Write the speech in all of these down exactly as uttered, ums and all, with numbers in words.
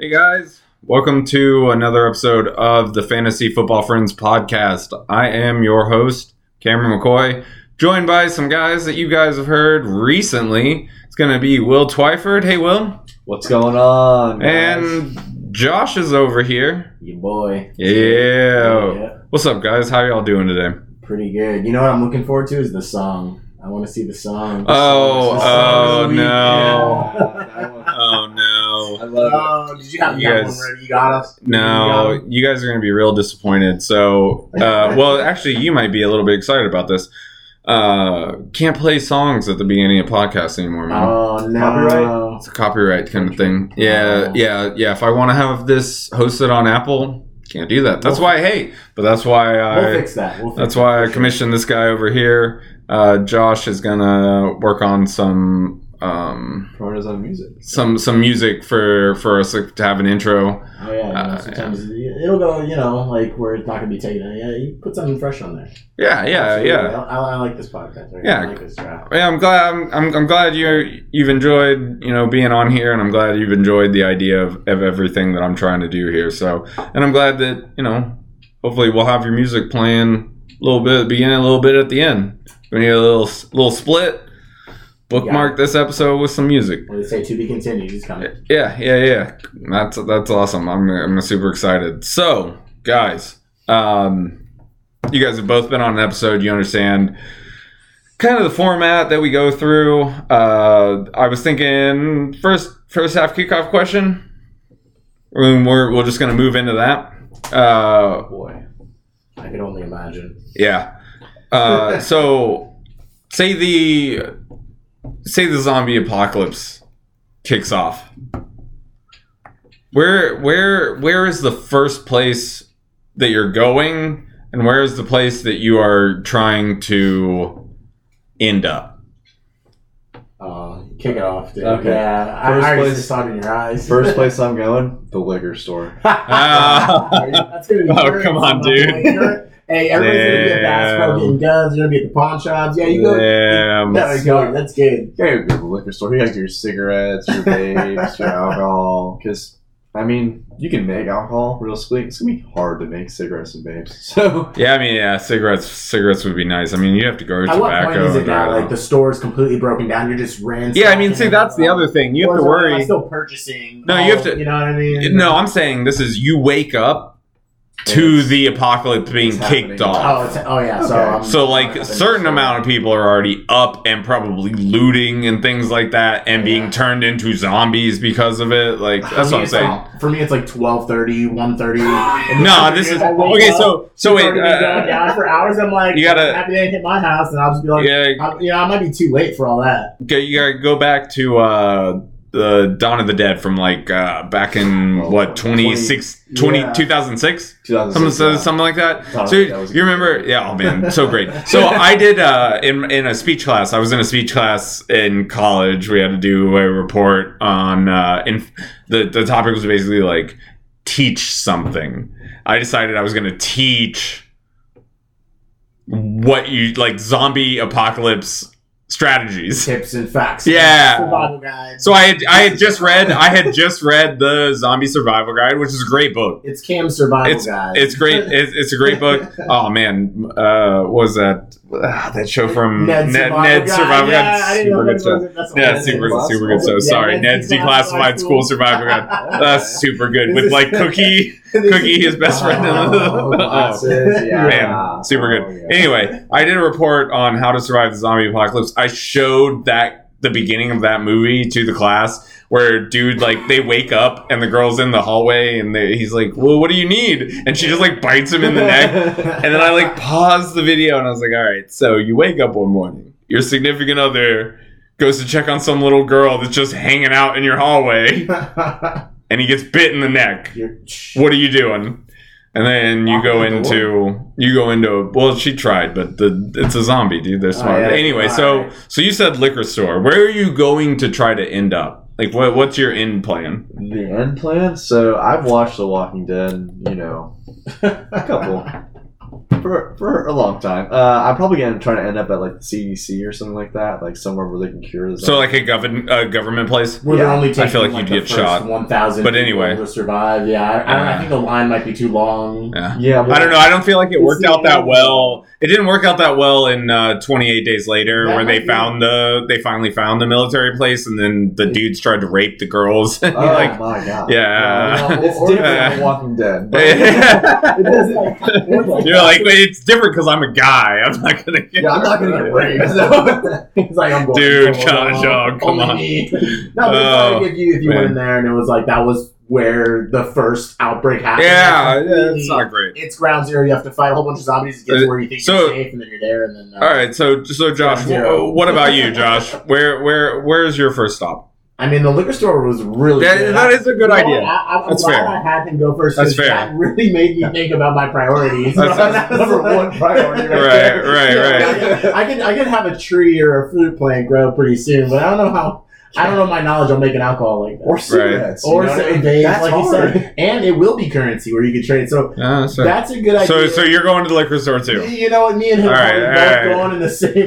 Hey guys, welcome to another episode of the Fantasy Football Friends podcast. I am your host, Cameron McCoy, joined by some guys that you guys have heard recently. It's going to be Will Twyford. Hey, Will. What's going on, guys? And Josh is over here. Your boy. Yeah. yeah. What's up, guys? How y'all doing today? Pretty good. You know what I'm looking forward to is the song. I want to see the song. The Oh, song. The song oh, this no. week. Oh, no. I love Oh, did you have You that guys- one ready? You got us? No, you guys are going to be real disappointed. So, uh, well, actually, you might be a little bit excited about this. Uh, can't play songs at the beginning of podcasts anymore, man. Oh, no. Copyright? It's a copyright kind of thing. Yeah, Oh. yeah, yeah. If I want to have this hosted on Apple, can't do that. That's why I hate. But that's why I. We'll fix that. We'll fix That's it why I for sure. commissioned this guy over here. Uh, Josh is gonna work on some um, Pronouns on music. some some music for for us to have an intro. Oh, yeah. You know, uh, sometimes it'll go, you know, like where it's not going to be taken. Yeah, you put something fresh on there. Yeah, yeah, Absolutely. yeah. I, I like this podcast. Right? Yeah. I like this draft. Yeah, I'm glad. I'm, I'm, I'm glad you you've enjoyed you know being on here, and I'm glad you've enjoyed the idea of, of everything that I'm trying to do here. So, and I'm glad that you know, hopefully, we'll have your music playing a little bit at the beginning, a little bit at the end. We need a little little split. Bookmark this episode with some music. What do they say? To be continued. He's coming. Yeah, yeah, yeah. That's that's awesome. I'm I'm super excited. So, guys, um, you guys have both been on an episode. You understand kind of the format that we go through. Uh, I was thinking first first half kickoff question. And we're we're just gonna move into that. Uh, Boy. I could only imagine. yeah. Uh, so, say the say the zombie apocalypse kicks off. Where where where is the first place that you're going, and where is the place that you are trying to end up? Uh, kick it off, dude. Okay. Yeah, I, First I already place- saw it in your eyes. First place I'm going, the liquor store. Ah. That's gonna be Oh, great. come on, dude. Hey, everybody's gonna be at Bass Pro Damn. getting guns. You're gonna be at the pawn shops. Yeah, you go. Damn. There we go. That's good. You gotta go to the liquor store. You got your cigarettes, your vapes, your alcohol. Because, I mean, you can make alcohol real sweet. It's gonna be hard to make cigarettes and vapes. So, Yeah, I mean, yeah, cigarettes cigarettes would be nice. I mean, you have to go to At what point tobacco. is it and now? dry Like the store's completely broken down. You're just ransacking. Yeah, I mean, see, that's the other thing. You have Or to is it like, I'm worry. still purchasing. No, you have all- to- You know what I mean? No, I'm saying this is you wake up to It's- the apocalypse being it's kicked happening. off. Oh, it's, oh yeah. So, Okay. um, So, like, a certain amount of people are already up and probably looting and things like that and being Yeah. turned into zombies because of it. Like, For that's me, what I'm it's saying. like- for me, it's like twelve thirty, one thirty. No, this is... Okay, so, so wait. It's already been going Uh, down for hours. I'm like, you gotta- I'm happy they didn't hit my house, and I'll just be like, yeah, I, you know, I might be too late for all that. okay, you gotta go back to uh, the Dawn of the Dead from, like, uh, back in, Oh, what, twenty-six, twenty, yeah. two thousand six? two thousand Something, six, so- yeah. something like that. Oh, So that was you remember? Yeah. Oh man, so great. So I did uh, in in a speech class. I was in a speech class in college. We had to do a report on. Uh, in the the topic was basically like teach something. I decided I was going to teach what you like zombie apocalypse strategies. Tips and facts. Yeah. Survival guide. So I had I had just read I had just read the Zombie Survival Guide, which is a great book. It's Cam's survival It's guide. it's great. It's, it's a great book. Oh man, uh, what was that ah, that show from Ned Ned Survival Ned Guide. Survival Yeah, Guide? I didn't know Super that good show. was- that's Yeah, what super it is. super good show. Yeah, Sorry, Ned's Ned's Declassified School Survival Guide. That's super good with like Cookie, Cookie, his best friend. Oh, Oh, Glasses, yeah. man, super good. Oh, yeah. Anyway, I did a report on how to survive the zombie apocalypse. I showed that the beginning of that movie to the class where dude like they wake up and the girl's in the hallway and they, he's like, well, what do you need? And she just like bites him in the neck. And then I like paused the video and I was like, all right, so you wake up one morning, your significant other goes to check on some little girl that's just hanging out in your hallway and he gets bit in the neck. You're- What are you doing? And then you Lock go the into you go into well, she tried, but the it's a zombie, dude. They're smart. yeah. Anyway, so Alright. so you said liquor store. Where are you going to try to end up? Like, what what's your end plan? The end plan? So, I've watched The Walking Dead, you know, a couple for for a long time. Uh, I'm probably gonna try to end up at like the C D C or something like that, like somewhere where they can cure this. So like a government uh, government place. Where Yeah, they're only taking I feel like like you'd the get first shot. one thousand. But anyway. to survive. Yeah, I, I, don't, I Uh, think the line might be too long. Yeah. yeah, well, I don't know. I don't feel like it worked It's out the- that well. It didn't work out that well in uh, twenty-eight Days Later, That where they might be- found the they finally found the military place, and then the dudes tried to rape the girls. Oh like, my god. yeah. Well, It's or- different uh, than Walking Dead. But It doesn't like, it's like You're like, "Wait, it's different because I'm a guy. I'm not gonna get. yeah, I'm not gonna get raped. So. it's like I'm going. Dude, to gosh, oh, come only on. me. No, but it's Oh, like if you if you man. went in there and it was like that was where the first outbreak happened. Yeah, Like, yeah, completely- it's not great. It's ground zero. You have to fight a whole bunch of zombies to get to where you think So- you're safe, and then you're there, and then. Uh, All right, so so Josh, Zero. wh- what about you, Josh? Where where where's your first stop? I mean, the liquor store was really. That, good. that is a good You know idea. what? I, I'm That's glad fair. I had him go first. That's 'cause fair. That really made me think about my priorities. That's- That's number one priority. Right, Right, there. right, right. Yeah, I could I could have a tree or a fruit plant grow pretty soon, but I don't know how. I don't know my knowledge on making alcohol like that. Or cigarettes. Or you know what I certain mean? days, That's like you hard. said, and it will be currency where you can trade. So Yeah, that's fair. that's a good idea. So so you're going to the liquor store too. You know what? Me and him All right, probably all both right. going in the same,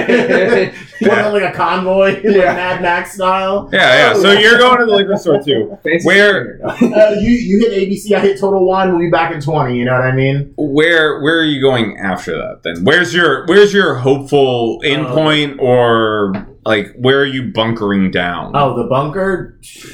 like, Yeah. like a convoy, like Yeah. Mad Max style. Yeah, yeah. So you're going to the liquor store too. Fancy Where- cigarette. Uh, you you hit A B C, I hit Total Wine. We'll be back in twenty. You know what I mean? Where where are you going after that then? Where's your where's your hopeful endpoint, or like where are you bunkering down? Oh, the bunker.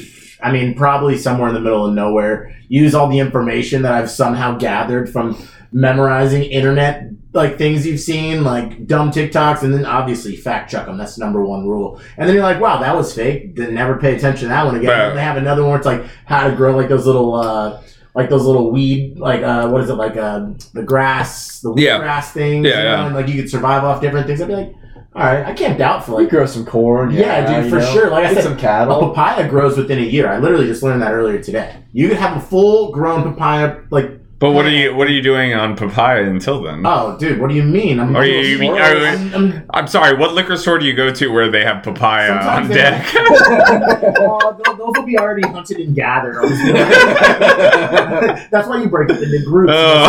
I mean, probably somewhere in the middle of nowhere. Use all the information that I've somehow gathered from memorizing internet, like things you've seen, like dumb TikToks, and then obviously fact check them. That's number one rule. And then you're like, wow, that was fake. Didn't never pay attention to that one again. Right. And they have another one. It's like how to grow like those little, uh, like those little weed, like uh, what is it, like uh, the grass, the Yeah. grass things. Yeah, you know, yeah. And like you could survive off different things. I'd be like, all right, I camped out for We like. grow some corn. Yeah, Yeah, dude, you for know? sure. Like I Get said, some A cattle. papaya grows within a year. I literally just learned that earlier today. You could have a full grown papaya, like, But what are you what are you doing on papaya until then? oh, dude, what do you mean? I'm, Are you- you mean- are you- I'm, I'm, I'm sorry. What liquor store do you go to where they have papaya Sometimes on they deck? oh, those, those will be already hunted and gathered. That's why you break it into groups. Oh.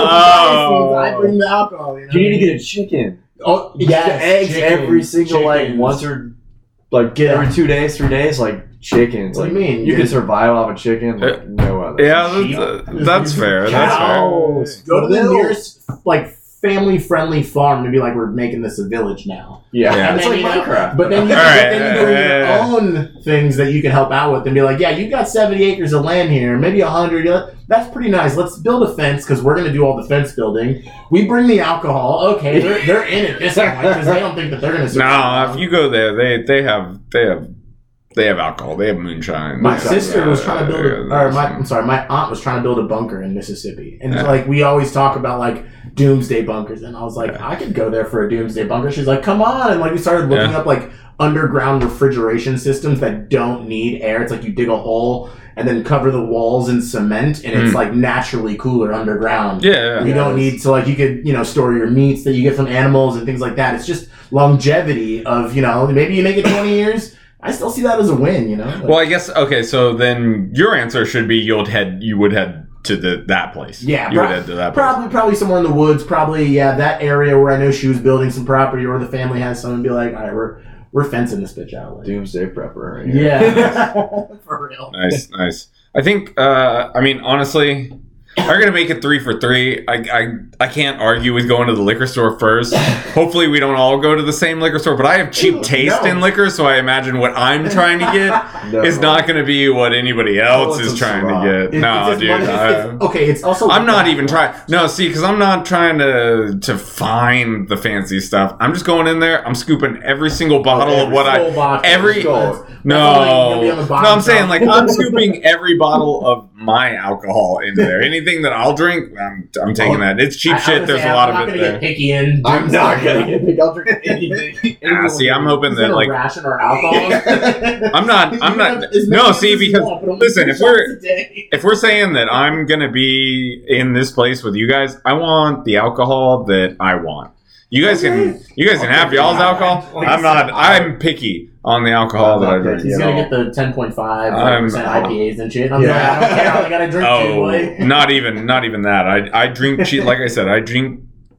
Oh, I bring the alcohol. You, know? You need to get a chicken. oh, Yes, yes, eggs chicken, every single like chickens. once or like Yeah. every two days, three days, like chickens. What Like do you mean? you You- can survive off a chicken like no other. Yeah, Sheep. that's, uh, that's fair. That's fair. Cows. Go to the Milk. nearest like family-friendly farm and be like, we're making this a village now. Yeah, Yeah. it's And like then, you know, Minecraft. But then you, All but right, then you bring yeah, your yeah, own things that you can help out with and be like, yeah, you've got seventy acres of land here, maybe one hundred. You're like, that's pretty nice. Let's build a fence because we're going to do all the fence building. We bring the alcohol. Okay, they're, they're in it this point because they don't think that they're going to No, if you go there, they they have they have they have alcohol. They have moonshine. My They have- sister was trying to build, a, yeah, or my, I'm sorry, my aunt was trying to build a bunker in Mississippi, and Yeah. like we always talk about like doomsday bunkers, and I was like, I could go there for a doomsday bunker. She's like, come on, and like we started looking Yeah. up like underground refrigeration systems that don't need air. It's like you dig a hole and then cover the walls in cement, and it's Mm. like naturally cooler underground. Yeah, yeah. You don't need to like you could you know store your meats that you get from animals and things like that. It's just longevity of you know maybe you make it twenty years. I still see that as a win. You know. Like, Well, I guess okay. So then your answer should be you'd head you would head to the that place. Yeah, you pro- would head to that place. Probably, probably somewhere in the woods. Probably, yeah, that area where I know she was building some property, or the family has some, and be like, all right, we're we're fencing this bitch out. Like, Doomsday prepper. Right here. yeah, for real. Nice, nice. I think. Uh, I mean, honestly, I'm gonna make it three for three. I, I I can't argue with going to the liquor store first. Hopefully, we don't all go to the same liquor store. But I have cheap taste No. in liquor, so I imagine what I'm trying to get No. is not going to be what anybody else it's is a trying Ciroc. to get. It- No, it's dude. just- it's- I- it's- okay, it's also. I'm not even trying. No, see, because I'm not trying to to find the fancy stuff. I'm just going in there. I'm scooping every single bottle of what I. Full vodka. every- That's- that's only No, gonna be on the no, bottom I'm saying shelf. like I'm scooping every bottle of my alcohol into there. Anything that I'll drink, I'm, I'm taking that. It's cheap I- I shit. was There's saying, a lot I'm of not it gonna there. get picky in. I'm not gonna get picky. I'll drink anything. Ah, see, I'm hoping Is that, it a like- ration or alcohol. I'm not. I'm You not. have as many No, of see, as you because want, but only listen, two if we're- shots a day. if we're saying that I'm gonna be in this place with you guys, I want the alcohol that I want. You guys can. You guys can have y'all's alcohol. I'm not. I'm picky on the alcohol that I drink. He's you gonna know. get the ten point five I'm- percent I P As and shit. I'm Yeah. like, I don't care. I gotta drink two, Oh, boy. not even, not even that. I I drink cheap. Like I said, I drink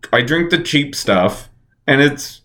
I drink the cheap stuff, and it's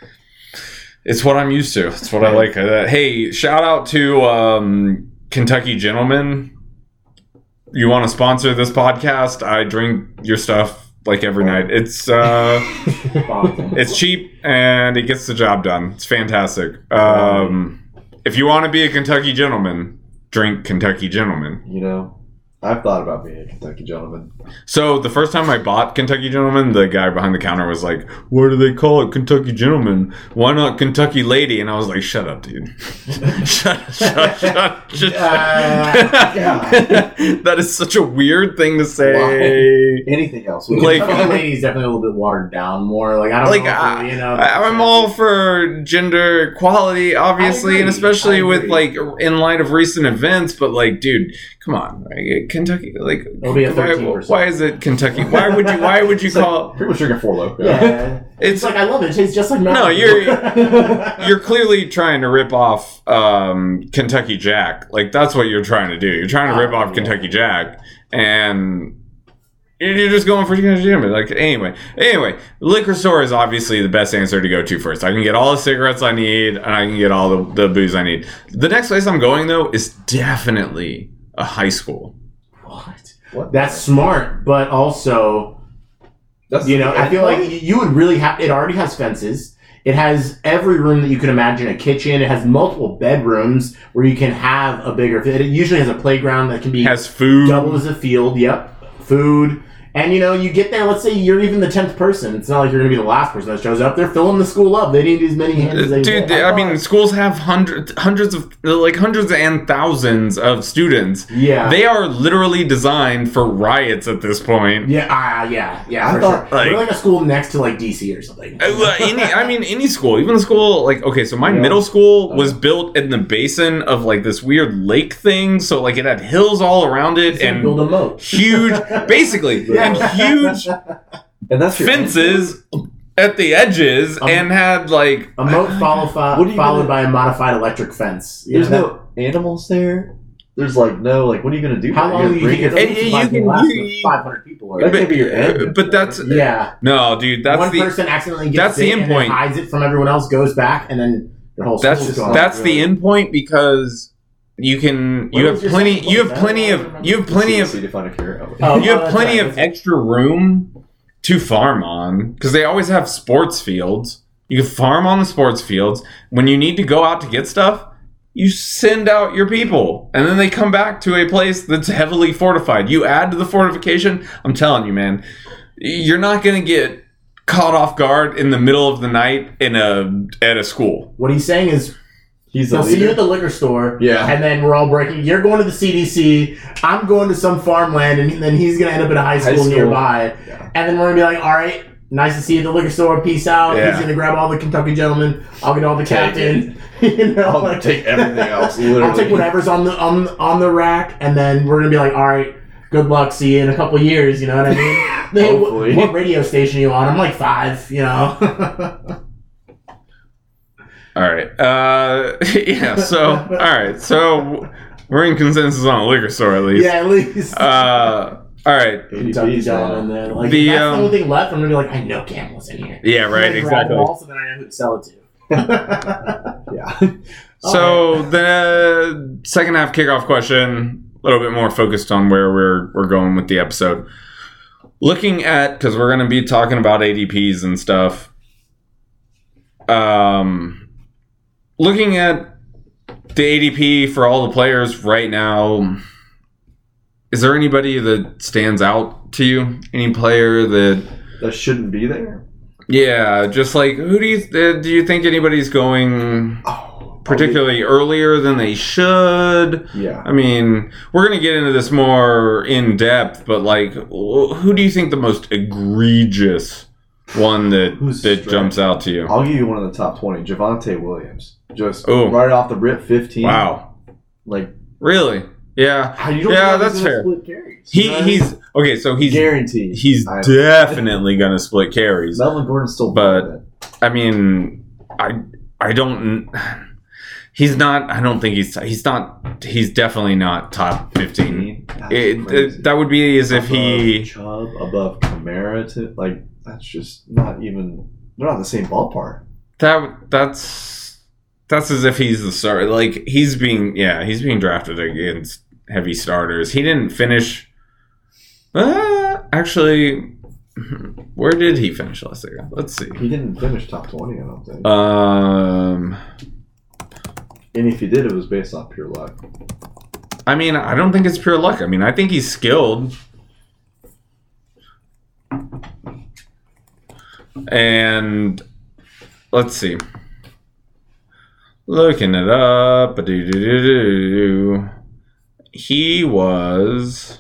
it's what I'm used to. It's what I like. Uh, hey, shout out to um, Kentucky Gentlemen. You want to sponsor this podcast? I drink your stuff like every night. It's uh, it's cheap and it gets the job done. It's fantastic. Um, if you want to be a Kentucky Gentleman, drink Kentucky Gentleman. You know, I've thought about being a Kentucky Gentleman. So the first time I bought Kentucky Gentleman, the guy behind the counter was like, "What do they call it? Kentucky Gentleman? Why not Kentucky Lady?" And I was like, "Shut up, dude! shut, shut, shut, shut!" Uh, That is such a weird thing to say. Why? Anything else? Like- Kentucky Lady is definitely a little bit watered down more. Like I don't Like, know, if I- we, you know. I, I'm all for gender equality, obviously, I agree. and especially I with agree. like in light of recent events. But like, dude, come on, like, Kentucky, like, It'll be a why, thirteen percent. why is it Kentucky? Why would you? Why would you It's like call? pretty much drinking Four Loko. Yeah, It's it's like I love it. It tastes just like No, Mountain you're- Dew. You're clearly trying to rip off um, Kentucky Jack. Like, that's what you're trying to do. You're trying to rip Oh, off yeah. Kentucky Jack, and you're just going for Kentucky Gentleman. Like, anyway, anyway, liquor store is obviously the best answer to go to first. I can get all the cigarettes I need, and I can get all the, the booze I need. The next place I'm going, though, is definitely a high school. What? What? That's smart, but also, That's you know, the I feel like endpoint? you would really have. It already has fences. It has every room that you could imagine, a kitchen. It has multiple bedrooms where you can have a bigger. It usually has a playground that can be Has food. double as a field. Yep, food. And you know, you get there. Let's say you're even the tenth person. It's not like you're going to be the last person that shows up. They're filling the school up. They need as many hands as they Dude, get. I mean, schools have hundreds, hundreds of, like hundreds and thousands of students. yeah, They are literally designed for riots at this point. yeah, ah, yeah, yeah. I For thought, sure. like- They're like a school next to like D C or something. Uh, well, any, I mean, any school, even the school, like, okay, so my Yeah. middle school was Uh. built in the basin of like this weird lake thing, so like it had hills all around it So build and a moat. huge, basically, and huge and that's your fences at the edges, Um, and had like A moat follow, fo- What are you followed gonna- by a modified electric fence. You There's know, no animals there. There's like no like. What are you gonna do? How You're long gonna do you bring think it- it And takes you to can- last you- with five hundred people? Or That could be your end. Uh, but that's yeah. no, dude. That's One the person accidentally gets that's the it and endpoint. then hides it from everyone else, goes back, and then your whole that's school's gone. that's the end point because you can you Where have was your plenty second you have point? plenty I don't of remember. you have plenty of C to find a cure. Oh, you oh, have that's plenty right. of extra room to farm on because they always have sports fields. You can farm on the sports fields. When you need to go out to get stuff, you send out your people, and then they come back to a place that's heavily fortified. You add to the fortification. I'm telling you, man, you're not gonna get caught off guard in the middle of the night in a at a school. What he's saying is, He's the they'll see you leader. at the liquor store, Yeah. and then we're all breaking. You're going to the C D C. I'm going to some farmland, and then he's going to end up at a high school, High school. nearby. Yeah. And then we're going to be like, all right, nice to see you at the liquor store. Peace out. Yeah. He's going to grab all the Kentucky Gentlemen. I'll get all the Take captain. you know, I'll like- take everything else. Literally. I'll take whatever's on the on on the rack, and then we're gonna be like, all right, good luck, see you in a couple years. You know what I mean? Hey, wh- Hopefully. what radio station are you on? I'm like five. You know. All right. Uh, yeah. So all right. So we're in consensus on a liquor store at least. yeah, at least. Uh, all right. Kentucky A D Ps, Gentlemen. man. Then, like, The, if that's um, the only thing left. I'm gonna be like, I know Camel's in here. Yeah. Right. I'm gonna grab Exactly. them all, so then I know who to sell it to. Yeah. So the second half kickoff question, a little bit more focused on where we're we're going with the episode. Looking at, because we're going to be talking about A D Ps and stuff. Um, looking at the A D P for all the players right now, is there anybody that stands out to you? Any player that, That shouldn't be there. yeah, just like who do you uh, do you think anybody's going Oh, particularly earlier than they should? Yeah. I mean, we're going to get into this more in depth, but like, wh- who do you think the most egregious one that Who's that straight? jumps out to you? I'll give you one of the top twenty. Javonte Williams. Just Ooh. right off the rip, fifteen. Wow, Like, really? Yeah, how you don't Yeah, know that's he's gonna fair. split carries, he you know what I mean? he's okay. So he's guaranteed. he's I- definitely going to split carries. Melvin Gordon's still But- doing it. I mean, I I don't. He's not. I don't think he's. He's not. He's definitely not top fifteen. That's It, crazy. it, that would be as if he. Above Chubb, above Kamara, to like that's just not even. They're not in the same ballpark. That that's that's as if he's the starter. Like he's being yeah he's being drafted against heavy starters. He didn't finish. Uh, actually, where did he finish last year? Let's see. He didn't finish top twenty. I don't think. Um, and if he did, it was based off pure luck. I mean, I don't think it's pure luck. I mean, I think he's skilled. And let's see. Looking it up. He was.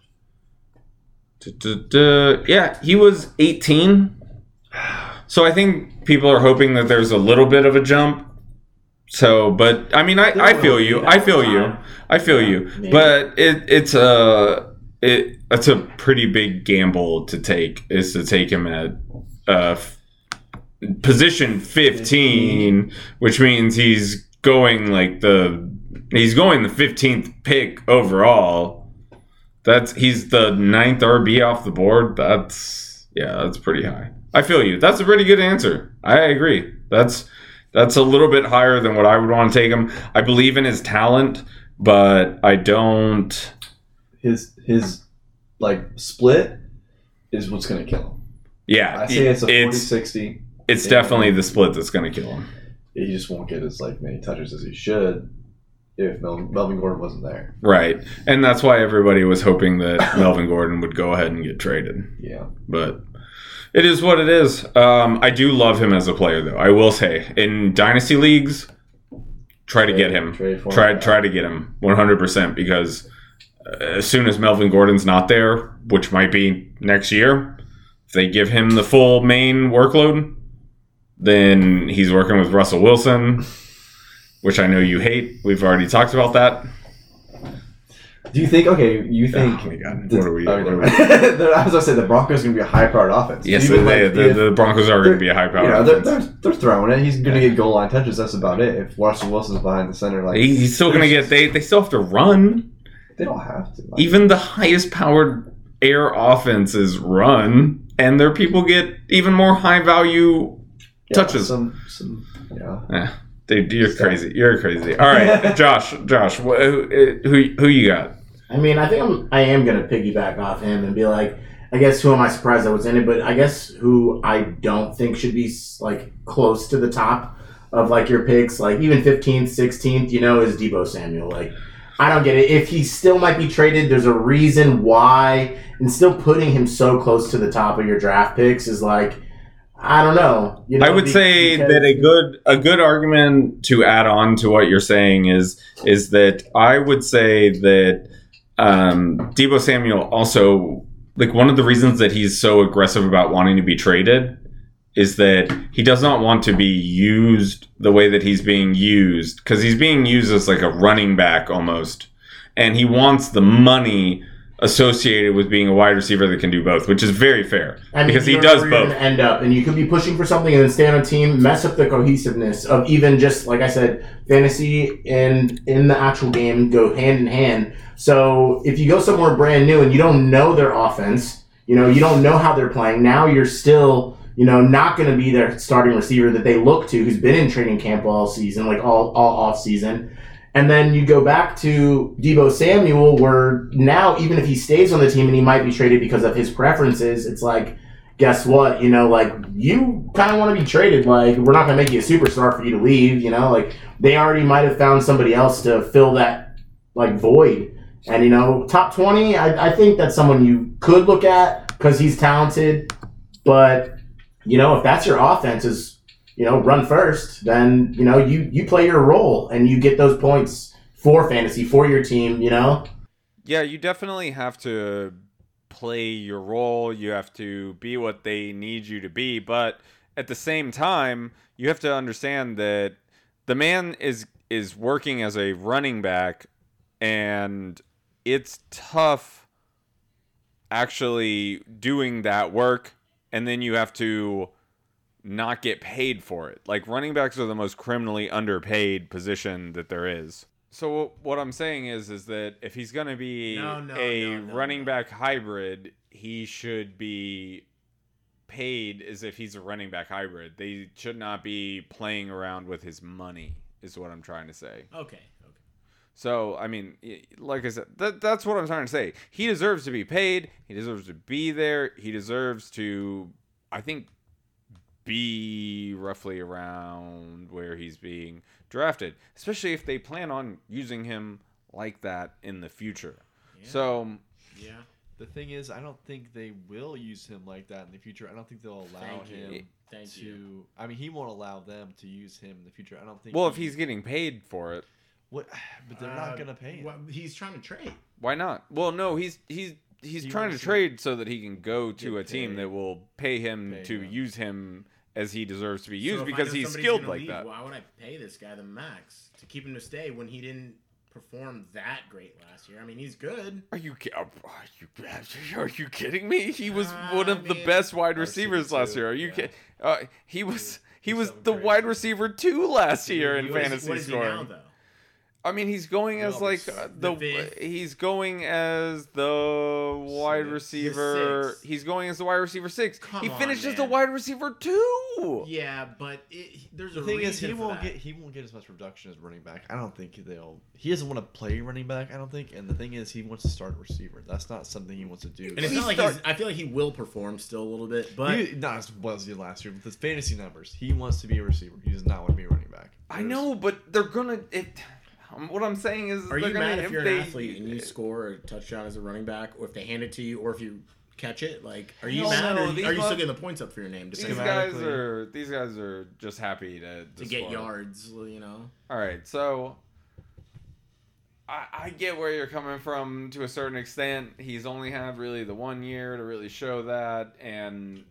Yeah, he was eighteen. So I think people are hoping that there's a little bit of a jump. So, but I mean, I, I feel you. I feel you. I feel you. But it it's a it it's a pretty big gamble to take. Is to take him at uh, position fifteen, which means he's going like the he's going the fifteenth pick overall. That's he's the ninth R B off the board. That's yeah, that's pretty high. I feel you. That's a pretty good answer. I agree. That's that's a little bit higher than what I would want to take him. I believe in his talent, but I don't. His his like split is what's going to kill him. Yeah, I say it's a it's forty sixty. It's definitely the split that's going to kill him. He just won't get as like many touches as he should if Mel- Melvin Gordon wasn't there. Right, and that's why everybody was hoping that Melvin Gordon would go ahead and get traded. Yeah, but it is what it is. Um, I do love him as a player, though. I will say, in dynasty leagues, try trade, to get him. Trade for try him. try to get him one hundred percent because uh, as soon as Melvin Gordon's not there, which might be next year, if they give him the full main workload, then he's working with Russell Wilson, which I know you hate. We've already talked about that. Do you think? Okay, you think? Oh my God! The, what are we? oh, what are we the, I was gonna say the Broncos are gonna be a high-powered offense. yes, Even, they, like, the, if- the Broncos are going to be a high-powered You know, they're, offense. they're, they're throwing it. He's gonna get goal line touches. That's about it. If Russell Wilson's behind the center, like He- he's still going to get. They they still have to run. they don't have to. Like, Even the highest powered air offenses run, and their people get even more high value yeah, touches. Some, some, yeah. Eh, dude, you're crazy. You're crazy. All right, Josh. Josh, wh- who who who you got? I mean, I think I'm, I am going to piggyback off him and be like, I guess who am I surprised that was in it? But I guess who I don't think should be like close to the top of like your picks, like even fifteenth, sixteenth, you know, is Deebo Samuel. Like, I don't get it. If he still might be traded, there's a reason why, and still putting him so close to the top of your draft picks is like, I don't know. You know I would be- say because- that a good a good argument to add on to what you're saying is is that I would say that um, Deebo Samuel also, like, one of the reasons that he's so aggressive about wanting to be traded is that he does not want to be used the way that he's being used, because he's being used as like a running back almost, and he wants the money associated with being a wide receiver that can do both, which is very fair I mean, because you he don't know does where you're both. gonna end up, and you could be pushing for something and then stay on a team, mess up the cohesiveness of even just like I said, fantasy and in the actual game go hand in hand. So if you go somewhere brand new and you don't know their offense, you know you don't know how they're playing. Now you're still you know not going to be their starting receiver that they look to, who's been in training camp all season, like all all off season. And then you go back to Deebo Samuel, where now even if he stays on the team and he might be traded because of his preferences, it's like, guess what? You know, like, you kind of want to be traded. Like, we're not going to make you a superstar for you to leave, you know? Like, they already might have found somebody else to fill that, like, void. And, you know, top twenty, I, I think that's someone you could look at because he's talented. But, you know, if that's your offense is, you know, run first, then, you know, you, you play your role and you get those points for fantasy, for your team, you know? Yeah, you definitely have to play your role. You have to be what they need you to be. But at the same time, you have to understand that the man is is working as a running back, and it's tough actually doing that work. And then you have to not get paid for it. Like, running backs are the most criminally underpaid position that there is. So what I'm saying is is that if he's going to be No, no, a no, no, running no. back hybrid, he should be paid as if he's a running back hybrid. They should not be playing around with his money, is what I'm trying to say. Okay, okay. So, I mean, like I said, that, that's what I'm trying to say. He deserves to be paid. He deserves to be there. He deserves to, I think, be roughly around where he's being drafted, especially if they plan on using him like that in the future. Yeah. So, yeah. The thing is, I don't think they will use him like that in the future. I don't think they'll allow Thank you. him Thank to. you. I mean, he won't allow them to use him in the future. I don't think. well, he, if he's getting paid for it, what? But they're Uh, not gonna pay him. Well, he's trying to trade. why not? Well, no, he's he's he's He trying to wants to trade so that he can go to get a team paid. that will pay him Pay to him. use him as he deserves to be used So if I because know he's somebody's skilled gonna like leave, that. Why would I pay this guy the max to keep him to stay when he didn't perform that great last year? I mean, he's good. Are you ki- are you are you kidding me? He was Uh, one of I the mean- best wide receiver receivers last too, year. Are you yeah. kidding? Uh, he was he He's was something the crazy. wide receiver two last year in What is- fantasy what is he now, scoring. though? I mean, he's going as Well, like uh, the the, fifth. he's going as the wide Six. receiver. The sixth. He's going as the wide receiver six. Come he on, finished as the man. wide receiver two. Yeah, but it, there's The a thing reason is, he for won't that. get he won't get as much production as running back. I don't think they'll. He doesn't want to play running back. I don't think. And the thing is, he wants to start a receiver. That's not something he wants to do. And it's He not like start- he's, I feel like he will perform still a little bit, but He, not as well as he did last year with his fantasy numbers. He wants to be a receiver. He does not want to be a running back. I know, but they're gonna. It, um, what I'm saying is, are they're you gonna, mad if you're they- an athlete and you score a touchdown as a running back, or if they hand it to you, or if you catch it? Like, are you No, mad, no, or are these you still must- getting the points up for your name? These Depending on- guys Schematically. are these guys are just happy to, to get score. yards, you know. All right, so I, I get where you're coming from to a certain extent. He's only had really the one year to really show that, and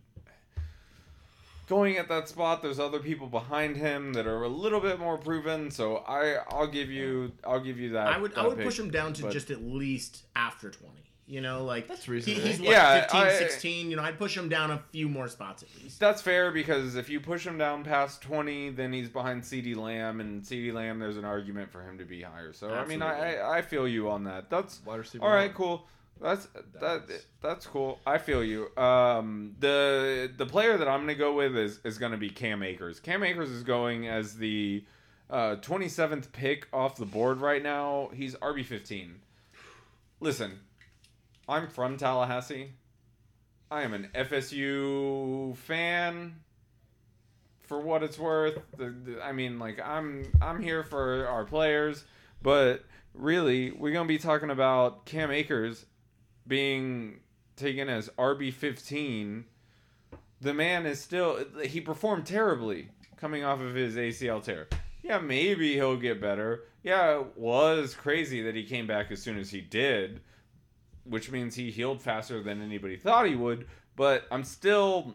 going at that spot, there's other people behind him that are a little bit more proven. So I, I'll give you, I'll give you that. I would I that would pick, push him down to but- just at least after twenty. You know, like That's he, reasonable. he's what, Yeah, fifteen, I- sixteen. You know, I'd push him down a few more spots at least. That's fair because if you push him down past twenty, then he's behind CeeDee Lamb, and CeeDee Lamb, there's an argument for him to be higher. So I mean, I, I I feel you on that. That's Wide receiver all right. one. Cool. That's that. That's- That's cool. I feel you. Um, the the player that I'm gonna go with is is gonna be Cam Akers. Cam Akers is going as the uh, twenty-seventh pick off the board right now. He's R B fifteen. Listen, I'm from Tallahassee. I am an F S U fan. For what it's worth, the, the, I mean, like I'm I'm here for our players, but really, we're gonna be talking about Cam Akers being taken as R B fifteen. The man is still he performed terribly coming off of his A C L tear. Yeah, maybe he'll get better. Yeah, it was crazy that he came back as soon as he did, which means he healed faster than anybody thought he would, but I'm still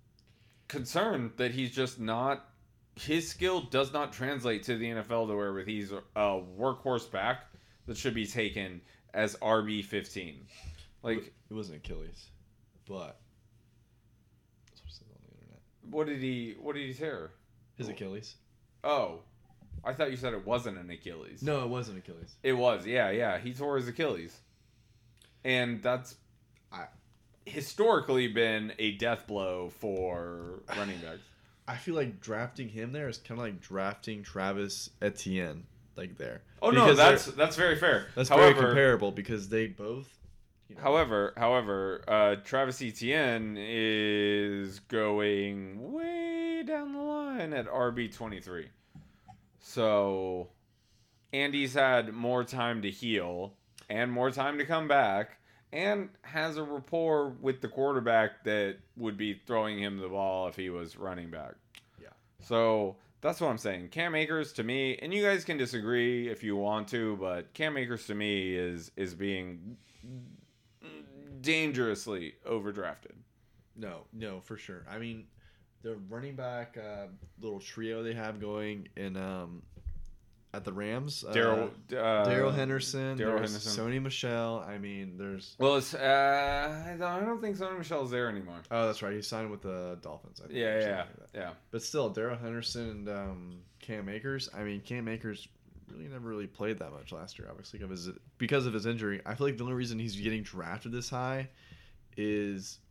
concerned that he's just not his skill does not translate to the N F L to where he's a workhorse back that should be taken as R B fifteen. Like, It wasn't Achilles, but that's what it says on the internet. what did he what did he tear? His Achilles. Oh, I thought you said it wasn't an Achilles. No, it wasn't Achilles. It was, yeah, yeah. He tore his Achilles. And that's I- historically been a death blow for running backs. I feel like drafting him there is kind of like drafting Travis Etienne, like there. Oh no, Because that's they're- that's very fair. that's however, very comparable because they both. You know, However, however, uh, Travis Etienne is going way down the line at R B twenty-three. So, Andy's had more time to heal and more time to come back and has a rapport with the quarterback that would be throwing him the ball if he was running back. Yeah. So, that's what I'm saying. Cam Akers to me, and you guys can disagree if you want to, but Cam Akers to me is is being dangerously overdrafted. No, no, for sure. I mean, the running back uh, little trio they have going in um, at the Rams. Uh, Daryl uh, Daryl Henderson. Daryl there's Henderson. Sony Michelle. I mean, there's. Well, it's uh, I don't- I don't think Sonny Michelle's there anymore. Oh, that's right. He signed with the Dolphins. I think, Yeah, or something yeah, like that. yeah. But still, Daryl Henderson and um, Cam Akers. I mean, Cam Akers really never really played that much last year, obviously, of his, because of his injury. I feel like the only reason he's getting drafted this high is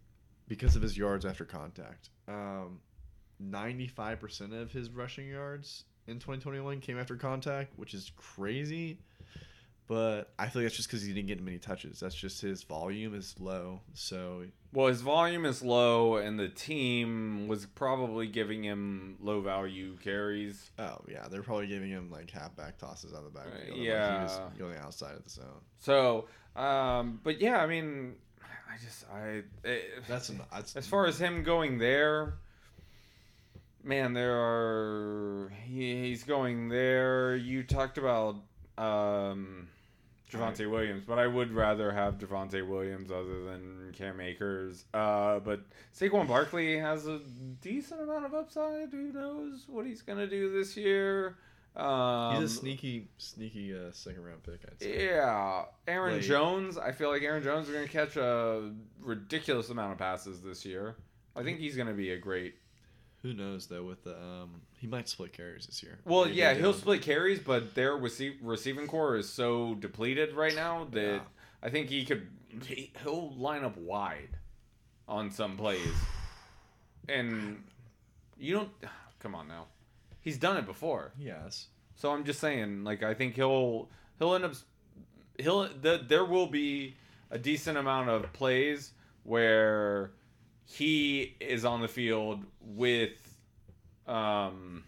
because of his yards after contact. Um, ninety-five percent of his rushing yards in twenty twenty-one came after contact, which is crazy. But I feel like that's just because he didn't get many touches. That's just his volume is low. So Well, his volume is low, and the team was probably giving him low value carries. oh yeah, they're probably giving him like halfback tosses out of the backfield. yeah. Like, he was going outside of the zone. So, um, but yeah, I mean, I just I it, That's, an, that's as far as him going there. Man, there are he, he's going there. You talked about um, Javonte Williams, but I would rather have Javonte Williams other than Cam Akers. Uh, but Saquon Barkley has a decent amount of upside. Who knows what he's gonna do this year? Um, he's a sneaky, sneaky uh, second round pick. I'd say. Yeah, Aaron Late. Jones. I feel like Aaron Jones is gonna catch a ridiculous amount of passes this year. I think he's gonna be a great. Who knows though? With the um, he might split carries this year. Well, Maybe yeah, down. he'll split carries, but their receive, receiving core is so depleted right now that Yeah. I think he could he, he'll line up wide on some plays, and you don't come on now. He's done it before, Yes. so I'm just saying. Like I think he'll he'll end up he'll the, there will be a decent amount of plays where he is on the field with um.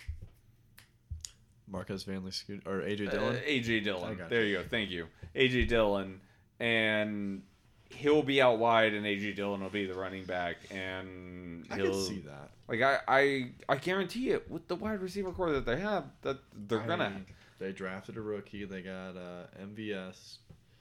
Marquez Van Scoot or A J Uh, Dillon. A J I Dillon. got There you go. Thank you. A J Dillon. And he'll be out wide and A J Dillon will be the running back and I he'll can see that. like I, I I guarantee it with the wide receiver core that they have that they're I gonna mean, They drafted a rookie. They got uh, M V S.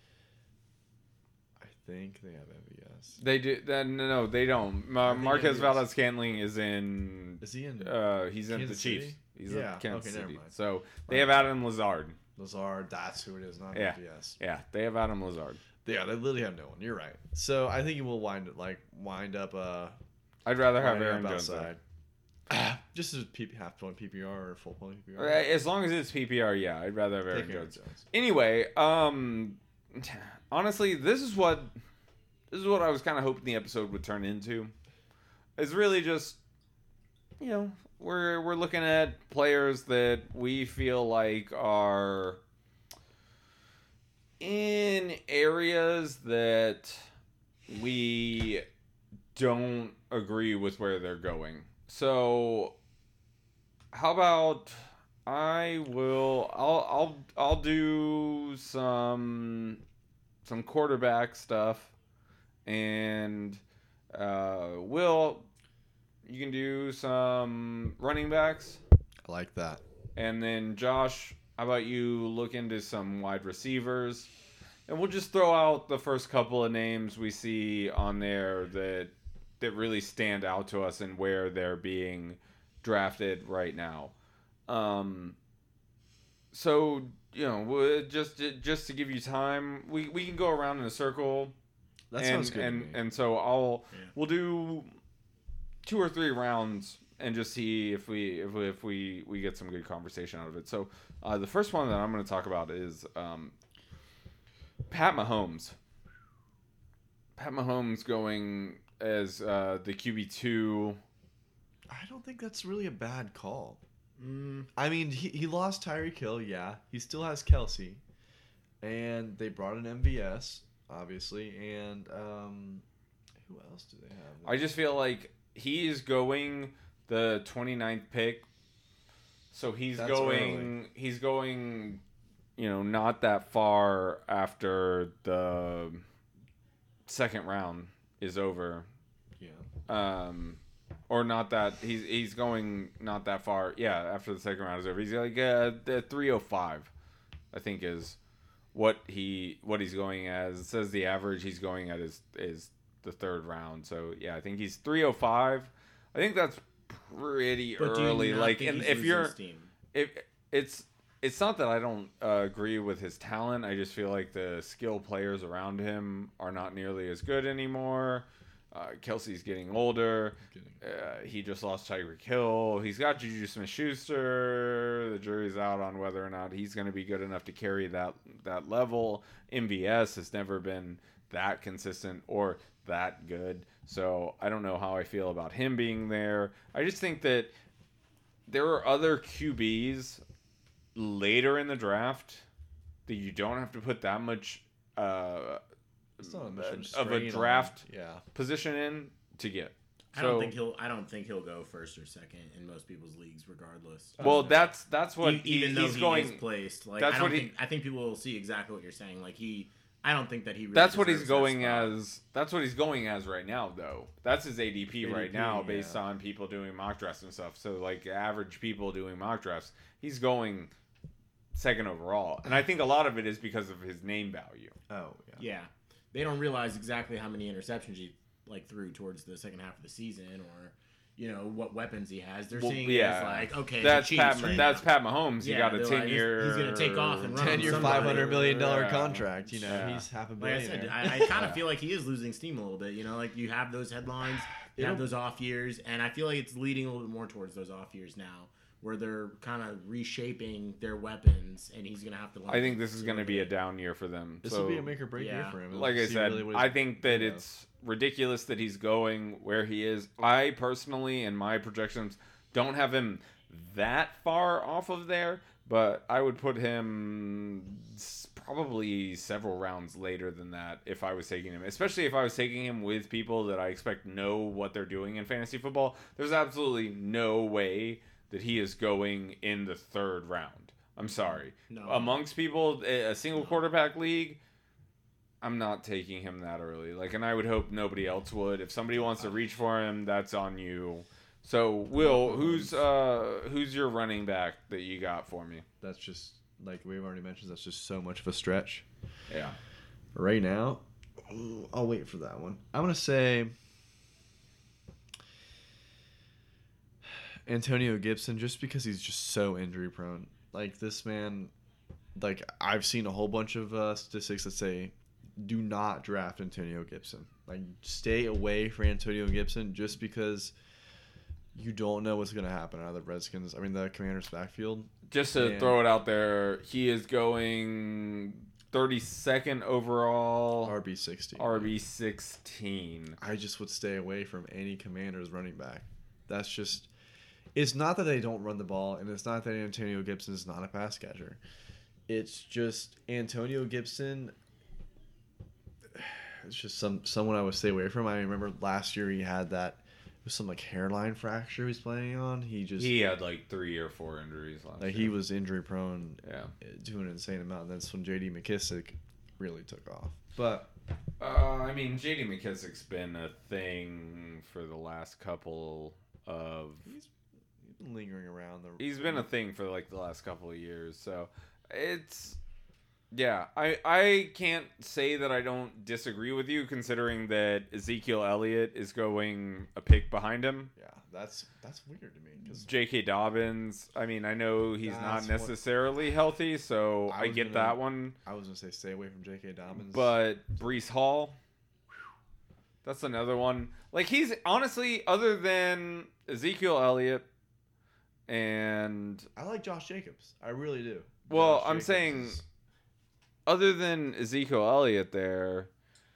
I think they have M V S. they do then no, no they don't. I Ma- think Marquez M V S Valdez Scantling is in Is he in uh he's in the Kansas Chiefs. City? He's Yeah, in Kansas okay, never City. mind. So they have Adam Lazard. Lazard? That's who it is, not Yeah. M V S. Yeah, they have Adam Lazard. Yeah, they literally have no one. You're right. So I think he will wind it like wind up uh I'd rather have winding Aaron up Jones. though. outside. Just as P- half point P P R or full point P P R. As long as it's P P R, yeah, I'd rather have Aaron Take Aaron Jones. Jones. Anyway, um, honestly, this is what this is what I was kind of hoping the episode would turn into. It's really just, you know, we're we're looking at players that we feel like are in areas that we don't agree with where they're going. So, how about I will I'll I'll I'll do some some quarterback stuff, and uh, Will, you can do some running backs, I like that. and then Josh, how about you look into some wide receivers, and we'll just throw out the first couple of names we see on there that that really stand out to us and where they're being drafted right now. Um, so you know, we- just just to give you time, we, we can go around in a circle. That and, sounds good. And to me. and so I'll Yeah. we'll do two or three rounds and just see if we if we if we, we get some good conversation out of it. So uh, the first one that I'm going to talk about is um, Pat Mahomes. Pat Mahomes going as uh, the Q B two. I don't think that's really a bad call. Mm, I mean, he, he lost Tyreek Hill, yeah. He still has Kelsey. And they brought in M V S, obviously. And um, who else do they have? I just feel like he is going the twenty-ninth pick. So he's That's going he's going you know not that far after the second round is over. Yeah. Um or not that he's he's going not that far. Yeah, after the second round is over. He's like uh, the three oh five I think is what he what he's going as. It says the average he's going at is is the third round. So yeah, I think he's three oh five. I think that's pretty but do you early. not Like, think and he's if losing you're, steam? if it's it's not that I don't uh, agree with his talent. I just feel like the skill players around him are not nearly as good anymore. Uh, Kelsey's getting older. Uh, he just lost Tyreek Hill. He's got Juju Smith-Schuster. The jury's out on whether or not he's going to be good enough to carry that that level. M V S has never been that consistent or that good. So I don't know how I feel about him being there. I just think that there are other Q Bs later in the draft that you don't have to put that much uh, It's not a mission of a strain draft on- yeah. position in to get. I don't So- think he'll. I don't think he'll go first or second in most people's leagues, regardless. Well, that's that's what E- he, even though he's he going. is placed, like that's I don't what he- think. I think people will see exactly what you're saying. Like he, I don't think that he. Really That's what he's deserves that going spot. as. That's what he's going as right now, though. That's his A D P, right A D P, now, based yeah. on people doing mock drafts and stuff. So, like average people doing mock drafts, he's going second overall, and I think a lot of it is because of his name value. Oh yeah. Yeah, they don't realize exactly how many interceptions he like threw towards the second half of the season, or you know what weapons he has. They're Well, seeing yeah. it as like okay, That's the Chiefs Pat. right that's now. Pat Mahomes. He Yeah, got a they're ten like, year. he's gonna take off and run Ten year, somebody. five hundred million dollar Yeah. contract. You know, Yeah. he's half a Like I billion. said, I, I kind of feel like he is losing steam a little bit. You know, like you have those headlines, you have those off years, and I feel like it's leading a little bit more towards those off years now, where they're kind of reshaping their weapons, and he's gonna have to. Learn I think this is going to be a down year for them. This so, will be a make or break year yeah. for him. like I See said, really what I he's- think that yeah. it's ridiculous that he's going where he is. I personally, in my projections, don't have him that far off of there, but I would put him s- probably several rounds later than that if I was taking him, especially if I was taking him with people that I expect know what they're doing in fantasy football. There's absolutely no way that he is going in the third round. I'm sorry. No. Amongst people, a a single quarterback league, I'm not taking him that early. Like, and I would hope nobody else would. If somebody wants to reach for him, that's on you. So, Will, who's uh who's your running back that you got for me? That's just like we've already mentioned. That's just so much of a stretch. Yeah. Right now, ooh, I'll wait for that one. I'm gonna say Antonio Gibson, just because he's just so injury prone. Like this man, like I've seen a whole bunch of uh, statistics that say, do not draft Antonio Gibson. Like stay away from Antonio Gibson just because you don't know what's gonna happen out of the Redskins. I mean the Commanders' backfield. Just to Yeah. throw it out there, he is going thirty-second overall, R B sixty. R B sixteen. I just would stay away from any Commanders running back. That's just. It's not that they don't run the ball, and it's not that Antonio Gibson is not a pass catcher. It's just Antonio Gibson. It's just some someone I would stay away from. I remember last year he had that. It was some like hairline fracture he's playing on. He just He had like three or four injuries last like year. he was injury prone Yeah. to an insane amount. And that's when J D McKissick really took off. But Uh, I mean, J D McKissick's been a thing for the last couple of. he's, he's been lingering around the. He's been a thing for like the last couple of years, so it's. Yeah, I I can't say that I don't disagree with you, considering that Ezekiel Elliott is going a pick behind him. Yeah, that's that's weird to me because J K. Dobbins, I mean, I know he's That's not what- necessarily healthy, so I I, was get gonna- that one. I was gonna say stay away from J K. Dobbins, But Brees Hall, that's another one. Like he's honestly, other than Ezekiel Elliott, and I like Josh Jacobs. I really do. Well, Josh I'm Jacobs saying- is- other than Ezekiel Elliott, there,